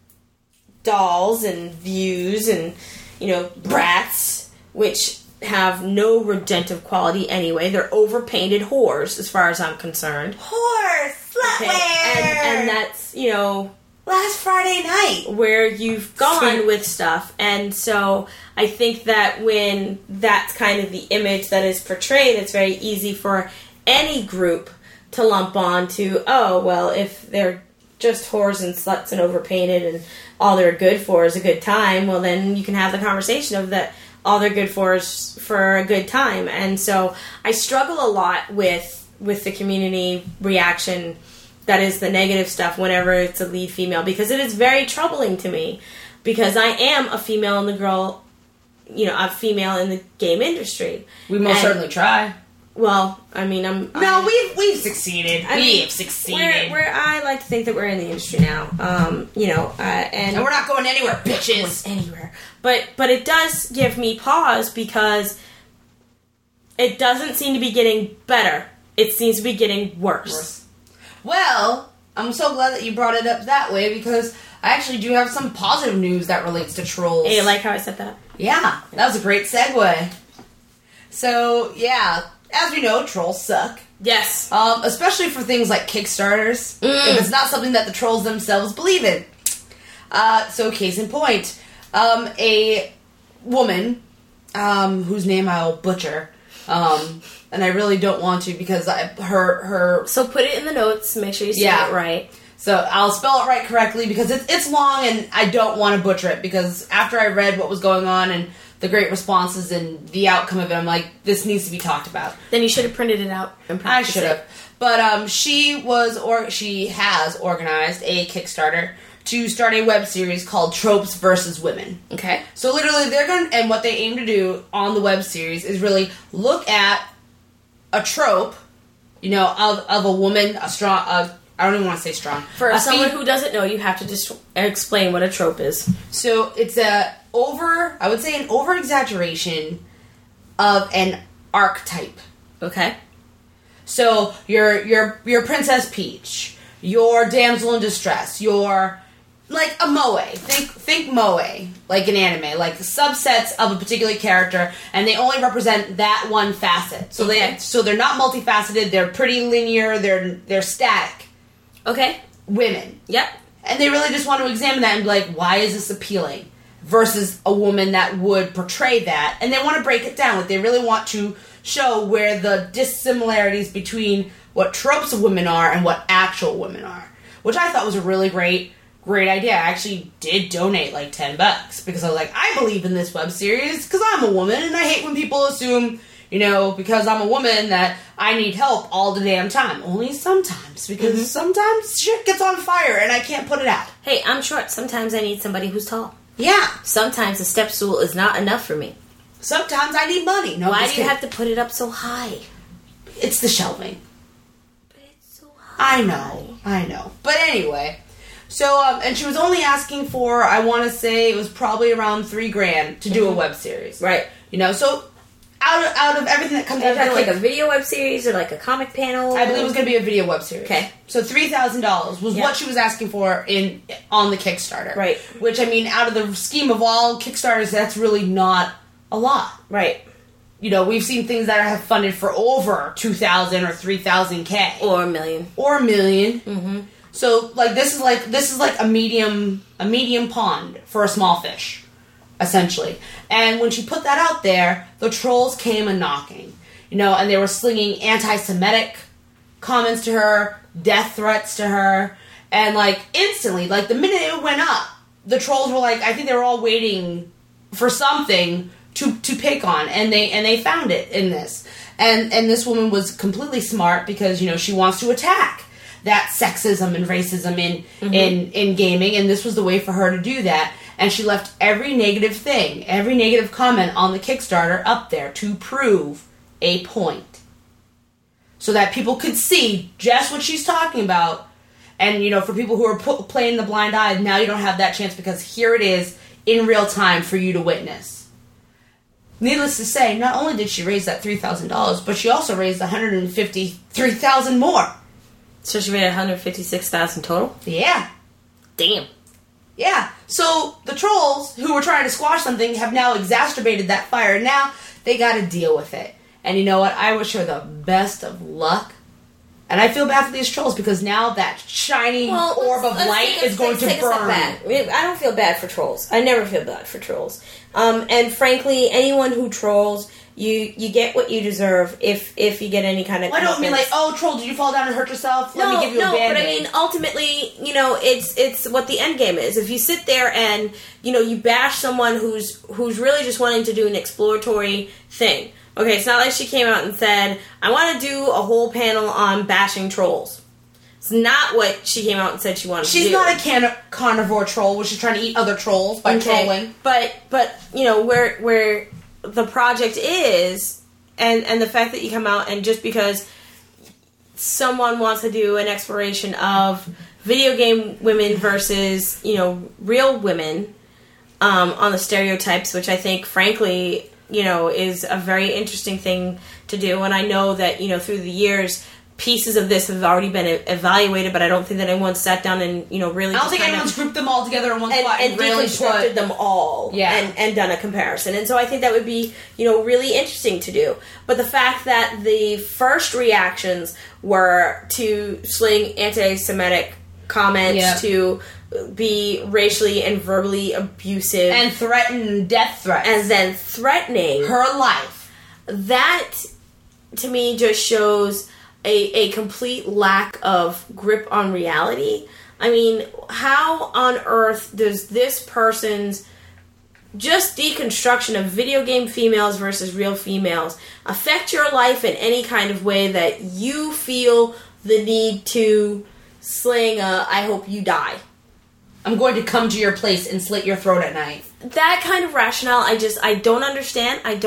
dolls and views and, brats, which have no redemptive quality anyway. They're overpainted whores, as far as I'm concerned. Whores! Slutwear! Okay. And that's, last Friday night. where you've gone with stuff. And so I think that when that's kind of the image that is portrayed, it's very easy for any group to lump on to, oh, well, if they're just whores and sluts and overpainted and all they're good for is a good time, well, then you can have the conversation of that all they're good for is for a good time. And so I struggle a lot with the community reaction that is the negative stuff whenever it's a lead female, because it is very troubling to me, because I am a female in a female in the game industry. We most certainly try. Well, I mean, we've succeeded. We've succeeded. I like to think that we're in the industry now. And we're not going anywhere, bitches. Anywhere. But it does give me pause, because it doesn't seem to be getting better. It seems to be getting worse. Well, I'm so glad that you brought it up that way, because I actually do have some positive news that relates to trolls. Hey, you like how I set that up? Yeah, that was a great segue. So, yeah, as we know, trolls suck. Yes. Especially for things like Kickstarters, if it's not something that the trolls themselves believe in. So, case in point, a woman, whose name I'll butcher, and I really don't want to, because her... So put it in the notes, make sure you say it right. So I'll spell it right correctly, because it's long and I don't want to butcher it, because after I read what was going on and the great responses and the outcome of it, I'm like, this needs to be talked about. Then you should have printed it out and practiced it. I should have. But she has organized a Kickstarter to start a web series called Tropes vs. Women. Okay. So literally and what they aim to do on the web series is really look at a trope, of a woman, a strong, I don't even want to say strong. For someone who doesn't know, you have to just explain what a trope is. So it's an over-exaggeration of an archetype. Okay. So your Princess Peach, your damsel in distress, your like a moe. Think moe, like an anime, like subsets of a particular character, and they only represent that one facet. So they're not multifaceted. They're pretty linear. They're static. Okay. Women. Yep. And they really just want to examine that and be like, why is this appealing? Versus a woman that would portray that, and they want to break it down. Like, they really want to show where the dissimilarities between what tropes of women are and what actual women are, which I thought was a really great idea. I actually did donate like $10 because I was like, I believe in this web series because I'm a woman, and I hate when people assume, because I'm a woman that I need help all the damn time. Only sometimes, because sometimes shit gets on fire and I can't put it out. Hey, I'm short. Sometimes I need somebody who's tall. Yeah. Sometimes a step stool is not enough for me. Sometimes I need money. No, why do you have to put it up so high? It's the shelving. But it's so high. I know. But anyway, so and she was only asking for, I want to say it was probably around $3,000 to do a web series, right? So out of everything that comes out, like a video web series or like a comic panel. I believe it was going to be a video web series. Okay, so $3,000 was what she was asking for on the Kickstarter, right? Which, I mean, out of the scheme of all Kickstarters, that's really not a lot, right? We've seen things that have funded for over 2,000 or 3,000K or $1 million Mm-hmm. So this is like a medium pond for a small fish, essentially. And when she put that out there, the trolls came a knocking, and they were slinging anti-Semitic comments to her, death threats to her, and instantly, the minute it went up, the trolls were I think they were all waiting for something to pick on, and they found it in this. And this woman was completely smart because she wants to attack that sexism and racism in gaming, and this was the way for her to do that. And she left every negative thing, every negative comment on the Kickstarter up there to prove a point. So that people could see just what she's talking about. And, for people who are playing the blind eye, now you don't have that chance because here it is in real time for you to witness. Needless to say, not only did she raise that $3,000, but she also raised $153,000 more. So she made $156,000 total? Yeah. Damn. Yeah. So the trolls who were trying to squash something have now exacerbated that fire. Now they got to deal with it. And you know what? I wish her the best of luck. And I feel bad for these trolls because now that shining orb of light is going to burn. I don't feel bad for trolls. I never feel bad for trolls. And frankly, anyone who trolls, you get what you deserve if you get any kind of. I don't mean like, oh, troll, did you fall down and hurt yourself? Let me give you a Band-Aid. But I mean, ultimately, it's what the end game is. If you sit there and you bash someone who's really just wanting to do an exploratory thing. Okay, it's not like she came out and said, I want to do a whole panel on bashing trolls. It's not what she came out and said she wanted to do. She's not a carnivore troll where she's trying to eat other trolls by trolling. But where the project is, and the fact that you come out and just because someone wants to do an exploration of video game women versus, real women on the stereotypes, which I think, frankly, is a very interesting thing to do. And I know that, through the years, pieces of this have already been evaluated, but I don't think that anyone sat down and, really... I don't think anyone's grouped them all together in one spot and really deconstructed them all and done a comparison. And so I think that would be, really interesting to do. But the fact that the first reactions were to sling anti-Semitic comments, to be racially and verbally abusive, and threaten death threats, and then threatening her life, that to me just shows a complete lack of grip on reality. I mean, how on earth does this person's just deconstruction of video game females versus real females affect your life in any kind of way that you feel the need to sling a "I hope you die"? I'm going to come to your place and slit your throat at night. That kind of rationale, I don't understand. I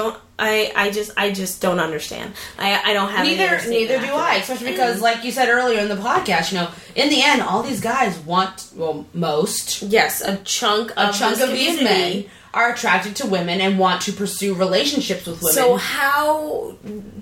just don't understand. I don't have neither do I. Especially because, like you said earlier in the podcast, in the end, all these guys want, most. Yes, a chunk of these men are attracted to women and want to pursue relationships with women. So how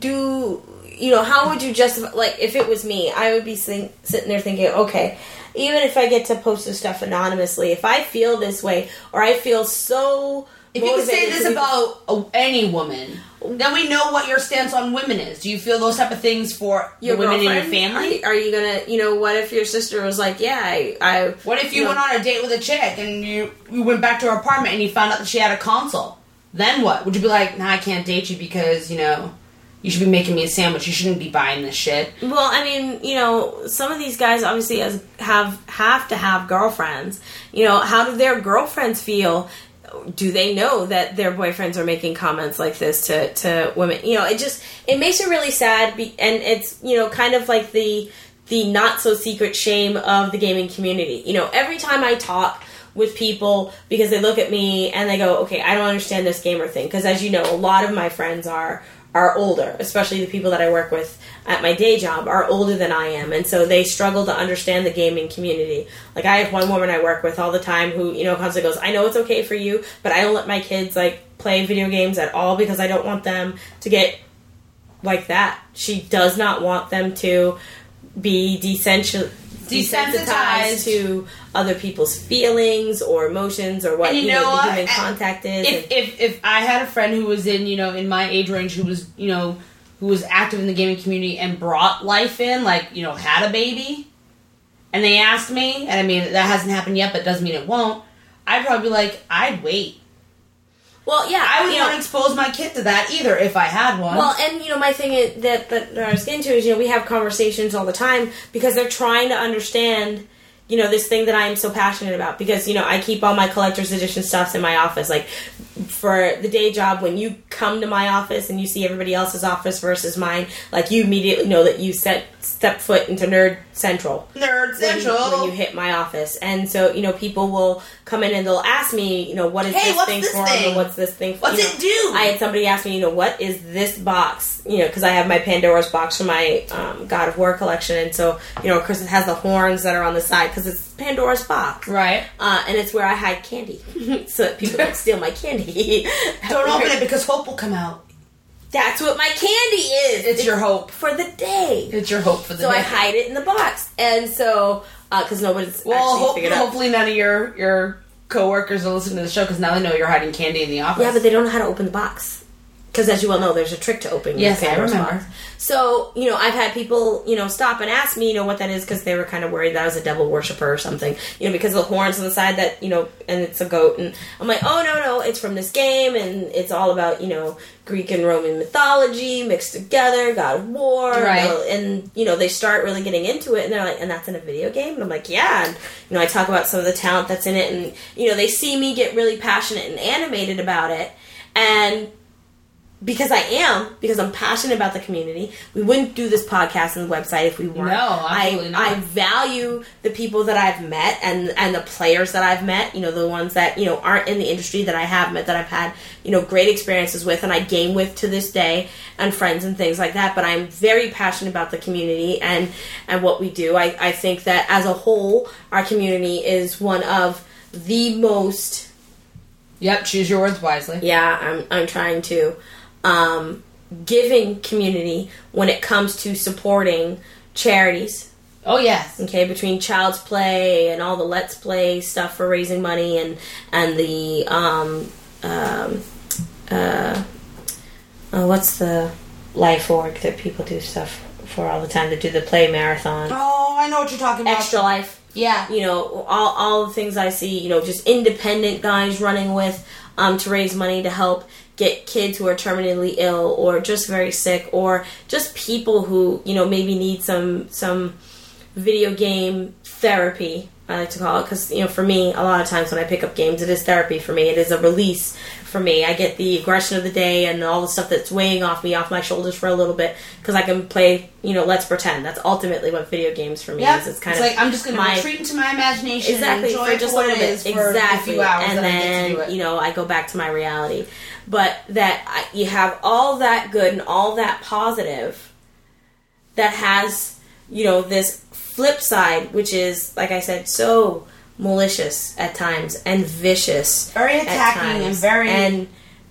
would you justify, like, if it was me, I would be sitting there thinking, okay, even if I get to post this stuff anonymously, if I feel this way, or I feel so if you could say this about any woman, then we know what your stance on women is. Do you feel those type of things for your women in your family? Are you gonna, what if your sister was like, yeah, I what if you went on a date with a chick and you went back to her apartment and you found out that she had a console? Then what? Would you be like, nah, I can't date you because, you should be making me a sandwich. You shouldn't be buying this shit. Well, I mean, some of these guys obviously have to have girlfriends. How do their girlfriends feel? Do they know that their boyfriends are making comments like this to women? It makes it really sad, and it's, kind of like the not so secret shame of the gaming community. Every time I talk with people, because they look at me and they go, okay, I don't understand this gamer thing, because as you know, a lot of my friends are older, especially the people that I work with at my day job are older than I am, and so they struggle to understand the gaming community. Like, I have one woman I work with all the time who, constantly goes, I know it's okay for you, but I don't let my kids, play video games at all because I don't want them to get like that. She does not want them to be desensitized to other people's feelings or emotions or what the human contact is. If I had a friend who was in my age range who was active in the gaming community and brought life in, had a baby, and they asked me, and I mean that hasn't happened yet, but doesn't mean it won't, I'd probably be like, I'd wait. Well, yeah, I would not expose my kid to that either if I had one. Well, and my thing is that I was getting to is we have conversations all the time because they're trying to understand this thing that I am so passionate about, because, I keep all my collector's edition stuffs in my office. Like, for the day job, when you come to my office and you see everybody else's office versus mine, like, you immediately know that you step foot into Nerd Central. Nerd Central. When you hit my office. And so, people will come in and they'll ask me, what is this thing for? Or what's this thing for? What's it do? I had somebody ask me, what is this box? Because I have my Pandora's box for my God of War collection. And so, of course, it has the horns that are on the side because it's Pandora's box. Right. And it's where I hide candy so that people don't steal my candy. Don't open it because hope will come out. That's what my candy is. It's your hope. For the day. It's your hope for the day. So I hide it in the box. And so, because nobody's actually figured out. Hopefully none of your coworkers are listening to the show because now they know you're hiding candy in the office. Yeah, but they don't know how to open the box. Because as you well know, there's a trick to opening the Pandora's box. So, I've had people, stop and ask me, what that is, because they were kind of worried that I was a devil worshiper or something. Because of the horns on the side that, and it's a goat. And I'm like, oh, no, it's from this game, and it's all about, Greek and Roman mythology mixed together, God of War. Right. And they start really getting into it, and they're like, and that's in a video game? And I'm like, yeah. And, I talk about some of the talent that's in it, and, they see me get really passionate and animated about it. And because I'm passionate about the community. We wouldn't do this podcast and the website if we weren't. No, absolutely not. I value the people that I've met and the players that I've met, the ones that, aren't in the industry that I have met, that I've had, great experiences with and I game with to this day, and friends and things like that. But I'm very passionate about the community and what we do. I think that as a whole, our community is one of the most... Yep, choose your words wisely. Yeah, I'm trying to... giving community when it comes to supporting charities. Oh, yes. Okay, between Child's Play and all the Let's Play stuff for raising money and the what's the Life org that people do stuff for all the time, that do the play marathon. Oh, I know what you're talking about. Extra Life. Yeah. All the things I see, just independent guys running with to raise money to help get kids who are terminally ill or just very sick, or just people who, maybe need some video game therapy, I like to call it, because, for me, a lot of times when I pick up games, it is therapy for me. It is a release for me. I get the aggression of the day and all the stuff that's weighing off my shoulders for a little bit, because I can play, Let's Pretend. That's ultimately what video games for me is. It's kind of like, I'm just going to retreat into my imagination exactly, and enjoy for just a little bit. Exactly. A few hours, and then, I go back to my reality. But that you have all that good and all that positive that has, this flip side, which is, like I said, so malicious at times and vicious. Very attacking and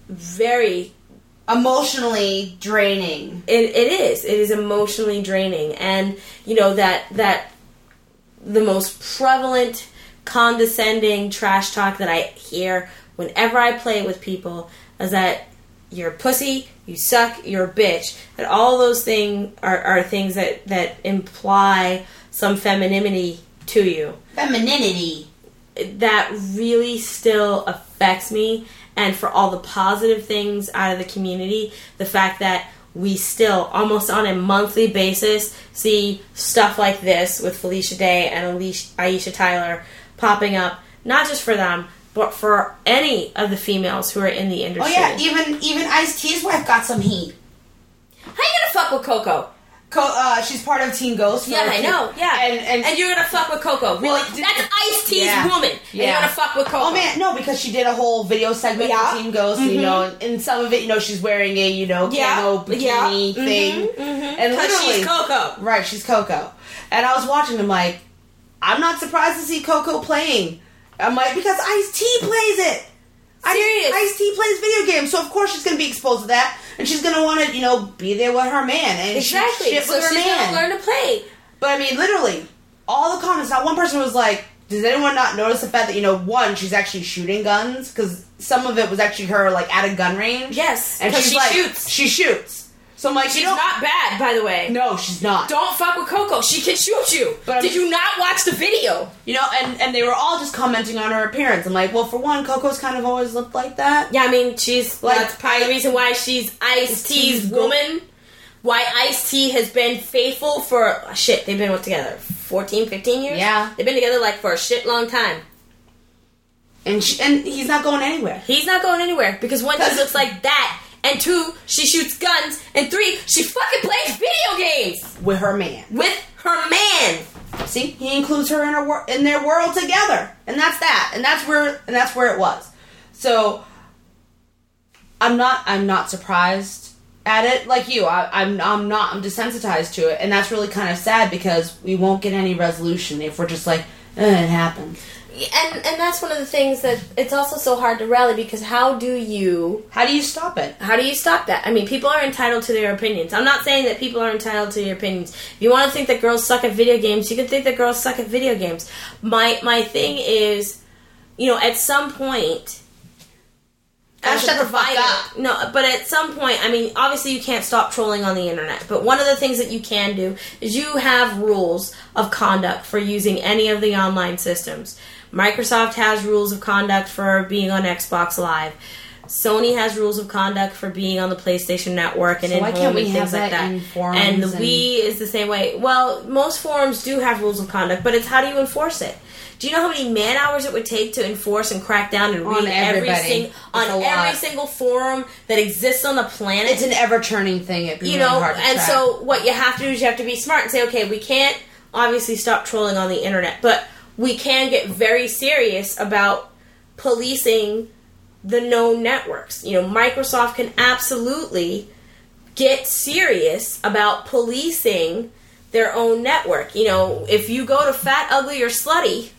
very emotionally draining. It is. It is emotionally draining. And, that the most prevalent, condescending trash talk that I hear whenever I play with people is that you're a pussy, you suck, you're a bitch. That all those things are things that imply some femininity to you. Femininity. That really still affects me. And for all the positive things out of the community, the fact that we still, almost on a monthly basis, see stuff like this with Felicia Day and Aisha Tyler popping up, not just for them, but for any of the females who are in the industry. Oh yeah, even Ice-T's wife got some heat. How you gonna fuck with Coco? She's part of Team Ghost. Yeah, I know. Yeah, and you're gonna fuck with Coco. Really? Well, that's Ice-T's woman. Yeah. And you're gonna fuck with Coco. Oh man, no, because she did a whole video segment for Team Ghost. Mm-hmm. And some of it, she's wearing a camo bikini thing, and literally she's Coco. Right, she's Coco. And I was watching them like, I'm not surprised to see Coco playing. I'm like, because Ice-T plays it. Serious. Ice-T plays video games, so of course she's going to be exposed to that, and she's going to want to, be there with her man, and exactly. shit with her man. She's going to learn to play. But I mean, literally, all the comments. Not one person was like, "Does anyone not notice the fact that one, she's actually shooting guns, because some of it was actually her like at a gun range." Yes, and she shoots. She shoots. So I'm like, she's not bad, by the way. No, she's not. Don't fuck with Coco. She can shoot you. But did you not watch the video? And they were all just commenting on her appearance. I'm like, well, for one, Coco's kind of always looked like that. Yeah, I mean, she's like, that's probably the reason why she's Ice-T's woman. Why Ice-T has been faithful for they've been together 14, 15 years? Yeah. They've been together, like, for a shit long time. And he's not going anywhere. He's not going anywhere. Because one, she looks like that. And two, she shoots guns. And three, she fucking plays video games. With her man. With her man. See? He includes her in their world together. And that's that. And that's where it was. So, I'm not surprised at it like you. I'm desensitized to it. And that's really kind of sad because we won't get any resolution if we're just like, it happened. And that's one of the things that it's also so hard to rally because how do you stop it? How do you stop that? I mean, people are entitled to their opinions. I'm not saying that people are entitled to their opinions. If you want to think that girls suck at video games, you can think that girls suck at video games. My thing is, at some point, as a provider, no, but at some point, I mean, obviously you can't stop trolling on the internet. But one of the things that you can do is you have rules of conduct for using any of the online systems. Microsoft has rules of conduct for being on Xbox Live. Sony has rules of conduct for being on the PlayStation Network and in-home and things like that. And the Wii is the same way. Well, most forums do have rules of conduct, but it's how do you enforce it? Do you know how many man hours it would take to enforce and crack down and read every single forum that exists on the planet? It's an ever-churning thing. It'd be really hard to track. So what you have to do is you have to be smart and say, okay, we can't obviously stop trolling on the internet, but we can get very serious about policing the known networks. Microsoft can absolutely get serious about policing their own network. If you go to Fat, Ugly, or Slutty,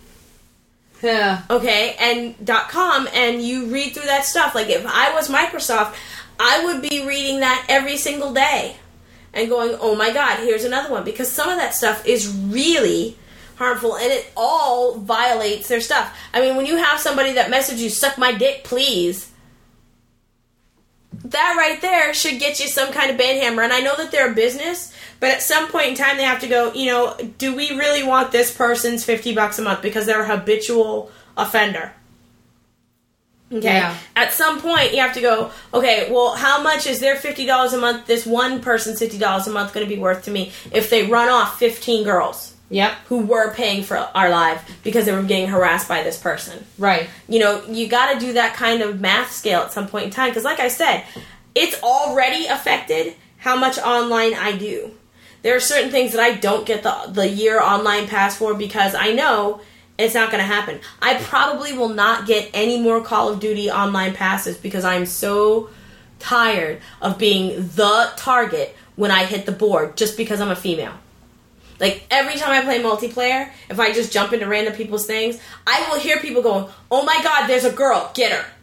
okay, and .com, and you read through that stuff, like if I was Microsoft, I would be reading that every single day and going, oh my god, here's another one, because some of that stuff is really harmful, and it all violates their stuff. I mean, when you have somebody that messages you, suck my dick, please, that right there should get you some kind of banhammer. And I know that they're a business, but at some point in time they have to go, do we really want this person's $50 a month because they're a habitual offender? Okay. Yeah. At some point you have to go, okay, well, how much is their $50 a month, this one person's $50 a month going to be worth to me if they run off 15 girls? Yep. Who were paying for our live because they were getting harassed by this person. Right. You got to do that kind of math scale at some point in time. Because like I said, it's already affected how much online I do. There are certain things that I don't get the year online pass for because I know it's not going to happen. I probably will not get any more Call of Duty online passes because I'm so tired of being the target when I hit the board just because I'm a female. Like, every time I play multiplayer, if I just jump into random people's things, I will hear people going, oh my god, there's a girl, get her.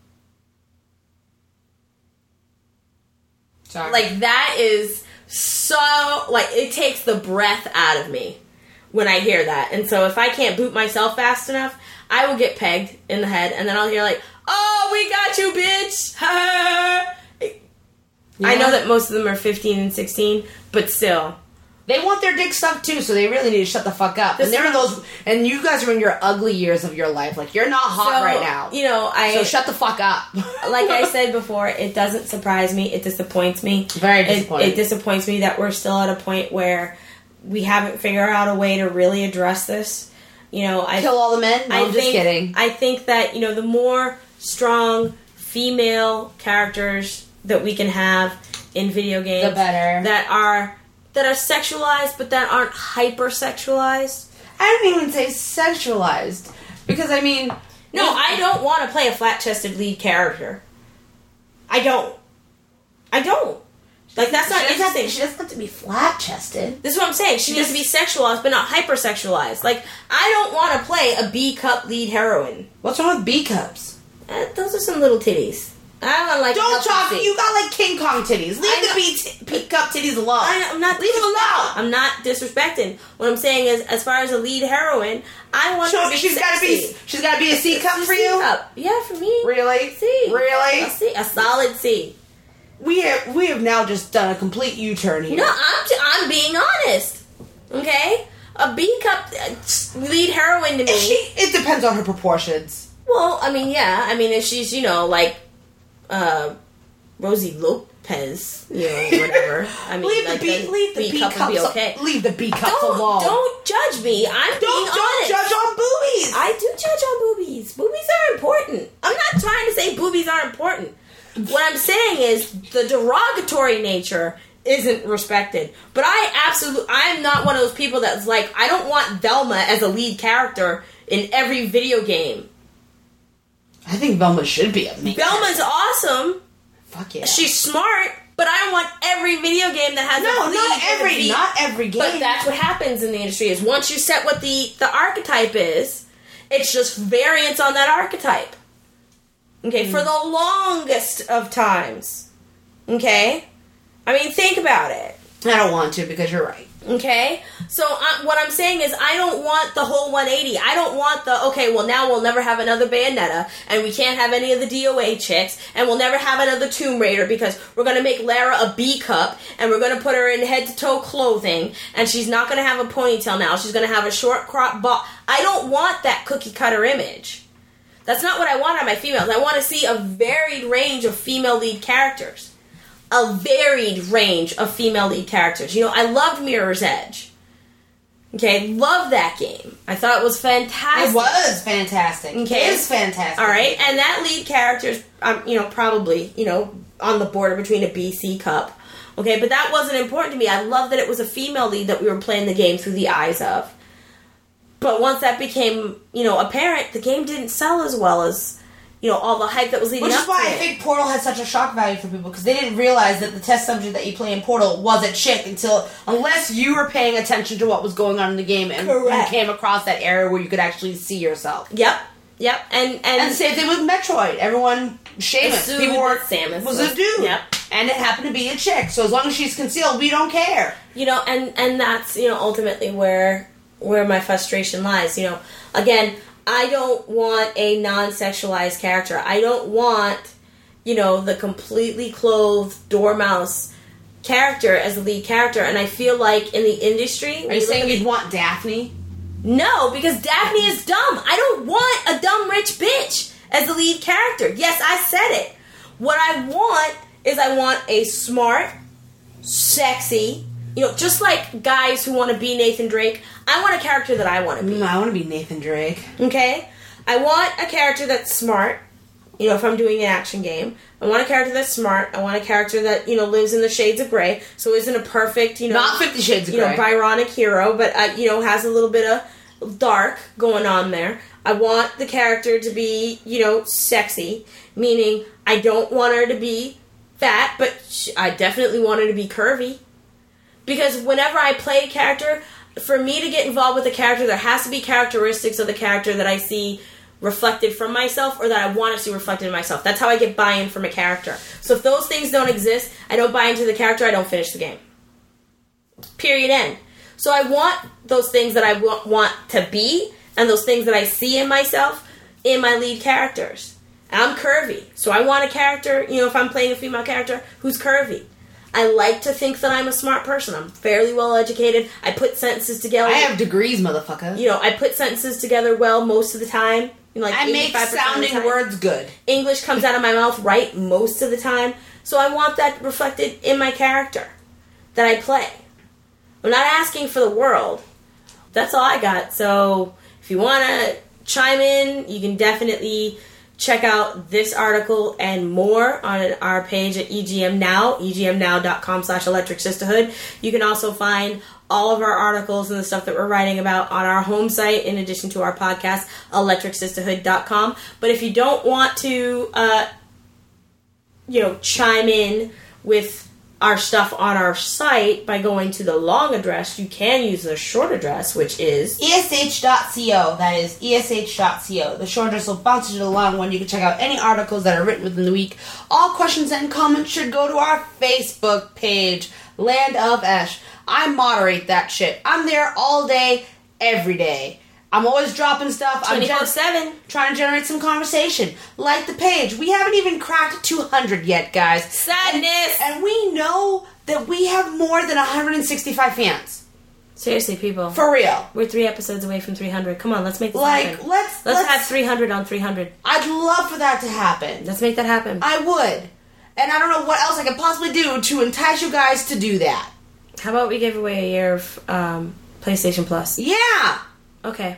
Sorry. Like, that is so, it takes the breath out of me when I hear that. And so if I can't boot myself fast enough, I will get pegged in the head, and then I'll hear oh, we got you, bitch. Yeah. I know that most of them are 15 and 16, but still. They want their dick sucked too, so they really need to shut the fuck up. And and you guys are in your ugly years of your life. Like, you're not hot right now. So shut the fuck up. Like I said before, it doesn't surprise me. It disappoints me. Very disappointing. It disappoints me that we're still at a point where we haven't figured out a way to really address this. Kill all the men? No, I'm just kidding. I think that, the more strong female characters that we can have in video games, the better. That are sexualized, but that aren't hyper-sexualized. I don't even say sexualized. Because, I mean... No, I don't want to play a flat-chested lead character. I don't. Like, that's not interesting. She doesn't have to be flat-chested. This is what I'm saying. She needs to be sexualized, but not hyper-sexualized. Like, I don't want to play a B-cup lead heroine. What's wrong with B-cups? Those are some little titties. I don't talk. You got King Kong titties. Leave the B-cup titties alone. I'm not. Leave them alone. I'm not disrespecting. What I'm saying is, as far as a lead heroine, I want her to be sexy. She's got to be a C cup for you. C-cup. Yeah, for me. Really? C. Really? A C. A solid C. We have now just done a complete U-turn here. No, I'm being honest. Okay, a B-cup lead heroine to me. It depends on her proportions. Well, I mean, yeah. I mean, if she's Rosie Pez, whatever. I mean, leave the B cups. Would be okay. Leave the B cups alone. Don't judge me. I'm being honest. Don't judge on boobies. I do judge on boobies. Boobies are important. I'm not trying to say boobies aren't important. What I'm saying is the derogatory nature isn't respected. But I'm not one of those people that's like, I don't want Velma as a lead character in every video game. I think Velma should be amazing. Velma's awesome. Fuck yeah. She's smart, but I don't want every video game that has a lead. Not every game. But that's what happens in the industry is once you set what the archetype is, it's just variants on that archetype. Okay, for the longest of times. Okay? I mean, think about it. I don't want to because you're right. Okay? So what I'm saying is I don't want the whole 180. I don't want now we'll never have another Bayonetta, and we can't have any of the DOA chicks, and we'll never have another Tomb Raider because we're going to make Lara a B cup, and we're going to put her in head-to-toe clothing, and she's not going to have a ponytail now. She's going to have a short crop bob. I don't want that cookie-cutter image. That's not what I want out of my females. I want to see a varied range of female lead characters. A varied range of female lead characters. I loved Mirror's Edge. Okay, loved that game. I thought it was fantastic. It was fantastic. Okay. It is fantastic. All right, and that lead character is, probably, on the border between a B, C cup. Okay, but that wasn't important to me. I loved that it was a female lead that we were playing the game through the eyes of. But once that became, apparent, the game didn't sell as well as, all the hype that was leading up to it. Which is why I think Portal had such a shock value for people, because they didn't realize that the test subject that you play in Portal was a chick unless you were paying attention to what was going on in the game and you came across that area where you could actually see yourself. Yep. And the same thing with Metroid. Everyone, Samus. People were Samus was a dude. Yep. And it happened to be a chick. So as long as she's concealed, we don't care. And that's, ultimately where my frustration lies. Again, I don't want a non-sexualized character. I don't want, the completely clothed Dormouse character as the lead character. And I feel like in the industry... Are you saying you'd want Daphne? No, because Daphne is dumb. I don't want a dumb rich bitch as the lead character. Yes, I said it. What I want is I want a smart, sexy... just like guys who want to be Nathan Drake, I want a character that I want to be. I want to be Nathan Drake. Okay? I want a character that's smart, if I'm doing an action game. I want a character that's smart. I want a character that, lives in the shades of gray, so isn't a perfect, Not 50 Shades of Grey. Byronic hero, but, has a little bit of dark going on there. I want the character to be, sexy, meaning I don't want her to be fat, but I definitely want her to be curvy. Because whenever I play a character, for me to get involved with a character, there has to be characteristics of the character that I see reflected from myself or that I want to see reflected in myself. That's how I get buy-in from a character. So if those things don't exist, I don't buy into the character, I don't finish the game. Period, end. So I want those things that I want to be and those things that I see in myself in my lead characters. And I'm curvy. So I want a character, if I'm playing a female character, who's curvy. I like to think that I'm a smart person. I'm fairly well educated. I put sentences together. I have degrees, motherfucker. I put sentences together well most of the time. I make sounding words good. English comes out of my mouth right most of the time. So I want that reflected in my character that I play. I'm not asking for the world. That's all I got. So if you want to chime in, you can definitely... check out this article and more on our page at EGM Now, egmnow.com/Electric Sisterhood. You can also find all of our articles and the stuff that we're writing about on our home site, in addition to our podcast, electricsisterhood.com. But if you don't want to, chime in with our stuff on our site by going to the long address, you can use the short address, which is ESH.co. That is ESH.co. The short address will bounce you to the long one. You can check out any articles that are written within the week. All questions and comments should go to our Facebook page, Land of Esh. I moderate that shit. I'm there all day, every day. I'm always dropping stuff. 24/7. Trying to generate some conversation. Like the page. We haven't even cracked 200 yet, guys. Sadness! And we know that we have more than 165 fans. Seriously, people. For real. We're 3 episodes away from 300. Come on, let's make this happen. Let's have 300 on 300. I'd love for that to happen. Let's make that happen. I would. And I don't know what else I could possibly do to entice you guys to do that. How about we give away a year of PlayStation Plus? Yeah! Okay.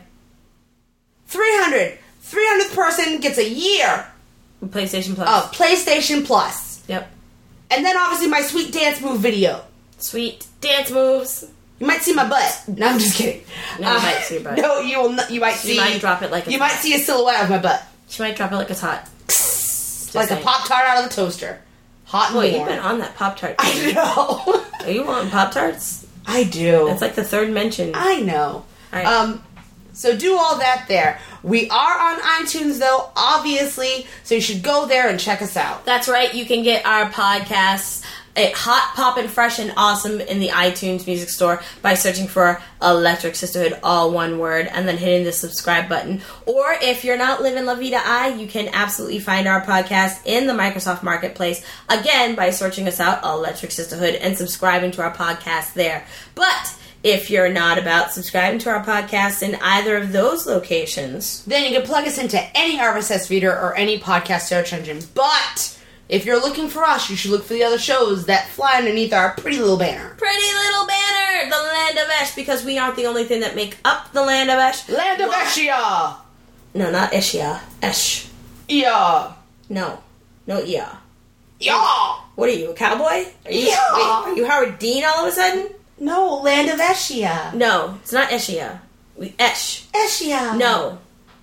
300th person gets a year PlayStation Plus. of PlayStation Plus. Yep. And then obviously my sweet dance move video. Sweet dance moves. You might see my butt. No, I'm just kidding. No, you might see your butt. No, you will not. You might see. You might drop it like it's You might hot. see a silhouette of my butt. She might drop it like it's hot. Like saying. a Pop-Tart out of the toaster. Hot and Boy, you've warm. been on that Pop-Tart. I know. Are you on Pop-Tarts? I do. That's like the third mention. I know. Right. So do all that there. We are on iTunes, though, obviously, so you should go there and check us out. That's right. You can get our podcasts hot, poppin', fresh, and awesome in the iTunes Music Store by searching for Electric Sisterhood, all one word, and then hitting the subscribe button. Or if you're not living La Vida I, you can absolutely find our podcast in the Microsoft Marketplace, again, by searching us out, Electric Sisterhood, and subscribing to our podcast there. But if you're not about subscribing to our podcast in either of those locations, then you can plug us into any RSS feeder or any podcast search engine. But if you're looking for us, you should look for the other shows that fly underneath our pretty little banner. Pretty little banner, the Land of Esh, because we aren't the only thing that make up the Land of Esh. Land of Eshia! No, not Eshia. Esh. Yeah. No. No, yeah. Yeah. What are you, a cowboy? Are you, Yeah. wait, are you Howard Dean all of a sudden? No, Land of Eshia. No, it's not Eshia. Esh. Eshia. No.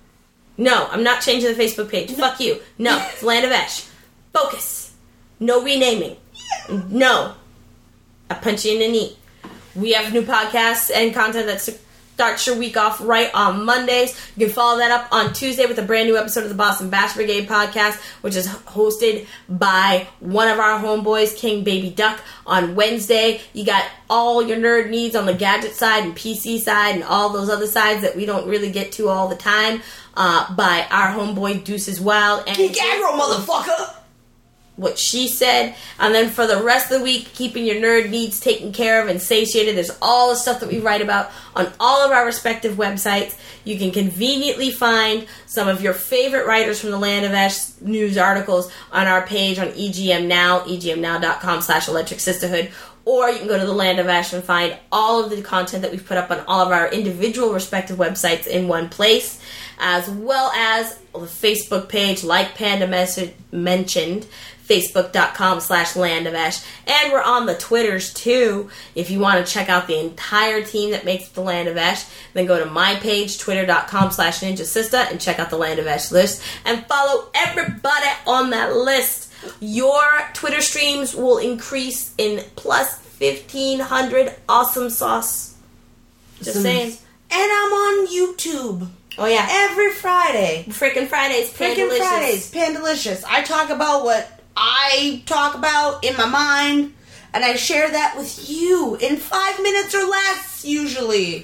No, I'm not changing the Facebook page. Fuck you. No, it's Land of Esh. Focus. No renaming. No. I punch you in the knee. We have new podcasts and content that starts your week off right on Mondays. You can follow that up on Tuesday with a brand new episode of the Boston Bash Brigade podcast, which is hosted by one of our homeboys, King Baby Duck. On Wednesday, you got all your nerd needs on the gadget side and PC side and all those other sides that we don't really get to all the time by our homeboy Deuces Wild. And Geek aggro, motherfucker! What she said. And then for the rest of the week, keeping your nerd needs taken care of and satiated. There's all the stuff that we write about on all of our respective websites. You can conveniently find some of your favorite writers from the Land of Esh news articles on our page on EGM Now, egmnow.com/Electric Sisterhood. Or you can go to the Land of Esh and find all of the content that we've put up on all of our individual respective websites in one place, as well as the Facebook page, like Panda mentioned, Facebook.com/Land of Esh. And we're on the Twitters too. If you want to check out the entire team that makes the Land of Esh, then go to my page, Twitter.com/Ninja Sister, and check out the Land of Esh list. And follow everybody on that list. Your Twitter streams will increase in plus 1,500 awesome sauce. Just saying. And I'm on YouTube. Oh yeah. Every Friday. Freaking Fridays. Freaking Fridays. Pandalicious. I talk about what I talk about in my mind, and I share that with you in 5 minutes or less, usually.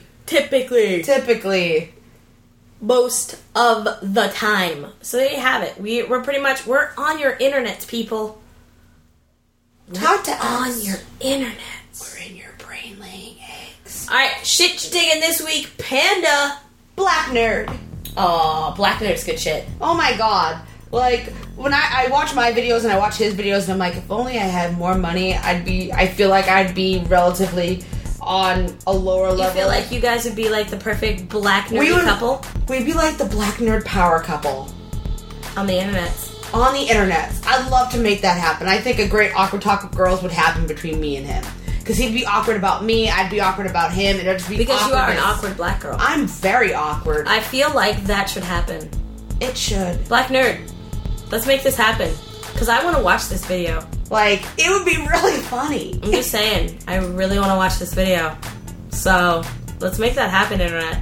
Typically. Most of the time. So there you have it. We're on your internet, people. Talk to us. On your internet. We're in your brain laying eggs. Alright, shit you digging this week, Panda. Black Nerd. Oh, Black Nerd's good shit. Oh my god. Like, when I watch my videos and I watch his videos, and I'm like, if only I had more money, I feel like I'd be relatively on a lower level. You feel like you guys would be like the perfect black nerdy couple? We'd be like the black nerd power couple. On the internet. On the internet. I'd love to make that happen. I think a great awkward talk of girls would happen between me and him. Because he'd be awkward about me, I'd be awkward about him, and it'd just be because you are an awkward black girl. I'm very awkward. I feel like that should happen. It should. Black Nerd, let's make this happen. Because I want to watch this video. Like, it would be really funny. I'm just saying, I really want to watch this video. So, let's make that happen, internet.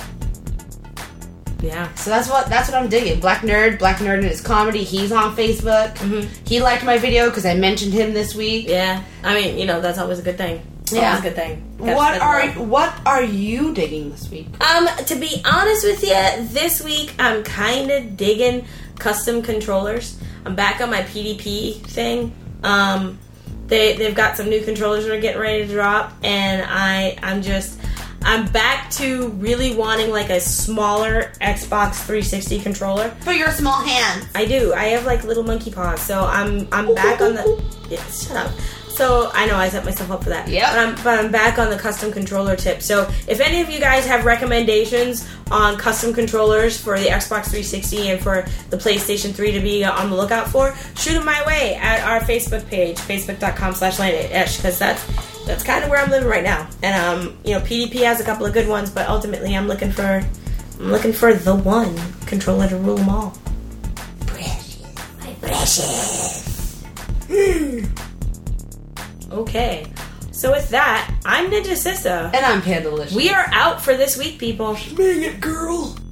Yeah. So that's what I'm digging. Black Nerd and his comedy. He's on Facebook. Mm-hmm. He liked my video because I mentioned him this week. Yeah. I mean, that's always a good thing. Yeah. Always a good thing. What are you digging this week? To be honest with you, this week I'm kind of digging custom controllers. I'm back on my PDP thing. They've got some new controllers that are getting ready to drop, and I'm back to really wanting like a smaller Xbox 360 controller. For your small hands. I do. I have like little monkey paws, so I'm back on the. Yeah, shut up. So I know I set myself up for that. Yeah. But I'm back on the custom controller tip. So if any of you guys have recommendations on custom controllers for the Xbox 360 and for the PlayStation 3 to be on the lookout for, shoot them my way at our Facebook page, facebook.com/LandedIsh, because that's kind of where I'm living right now. And PDP has a couple of good ones, but ultimately I'm looking for the one controller to rule them all. Precious, my precious. Okay, so with that, I'm Ninja Sissa. And I'm Pandalicious. We are out for this week, people. Bring it, girl.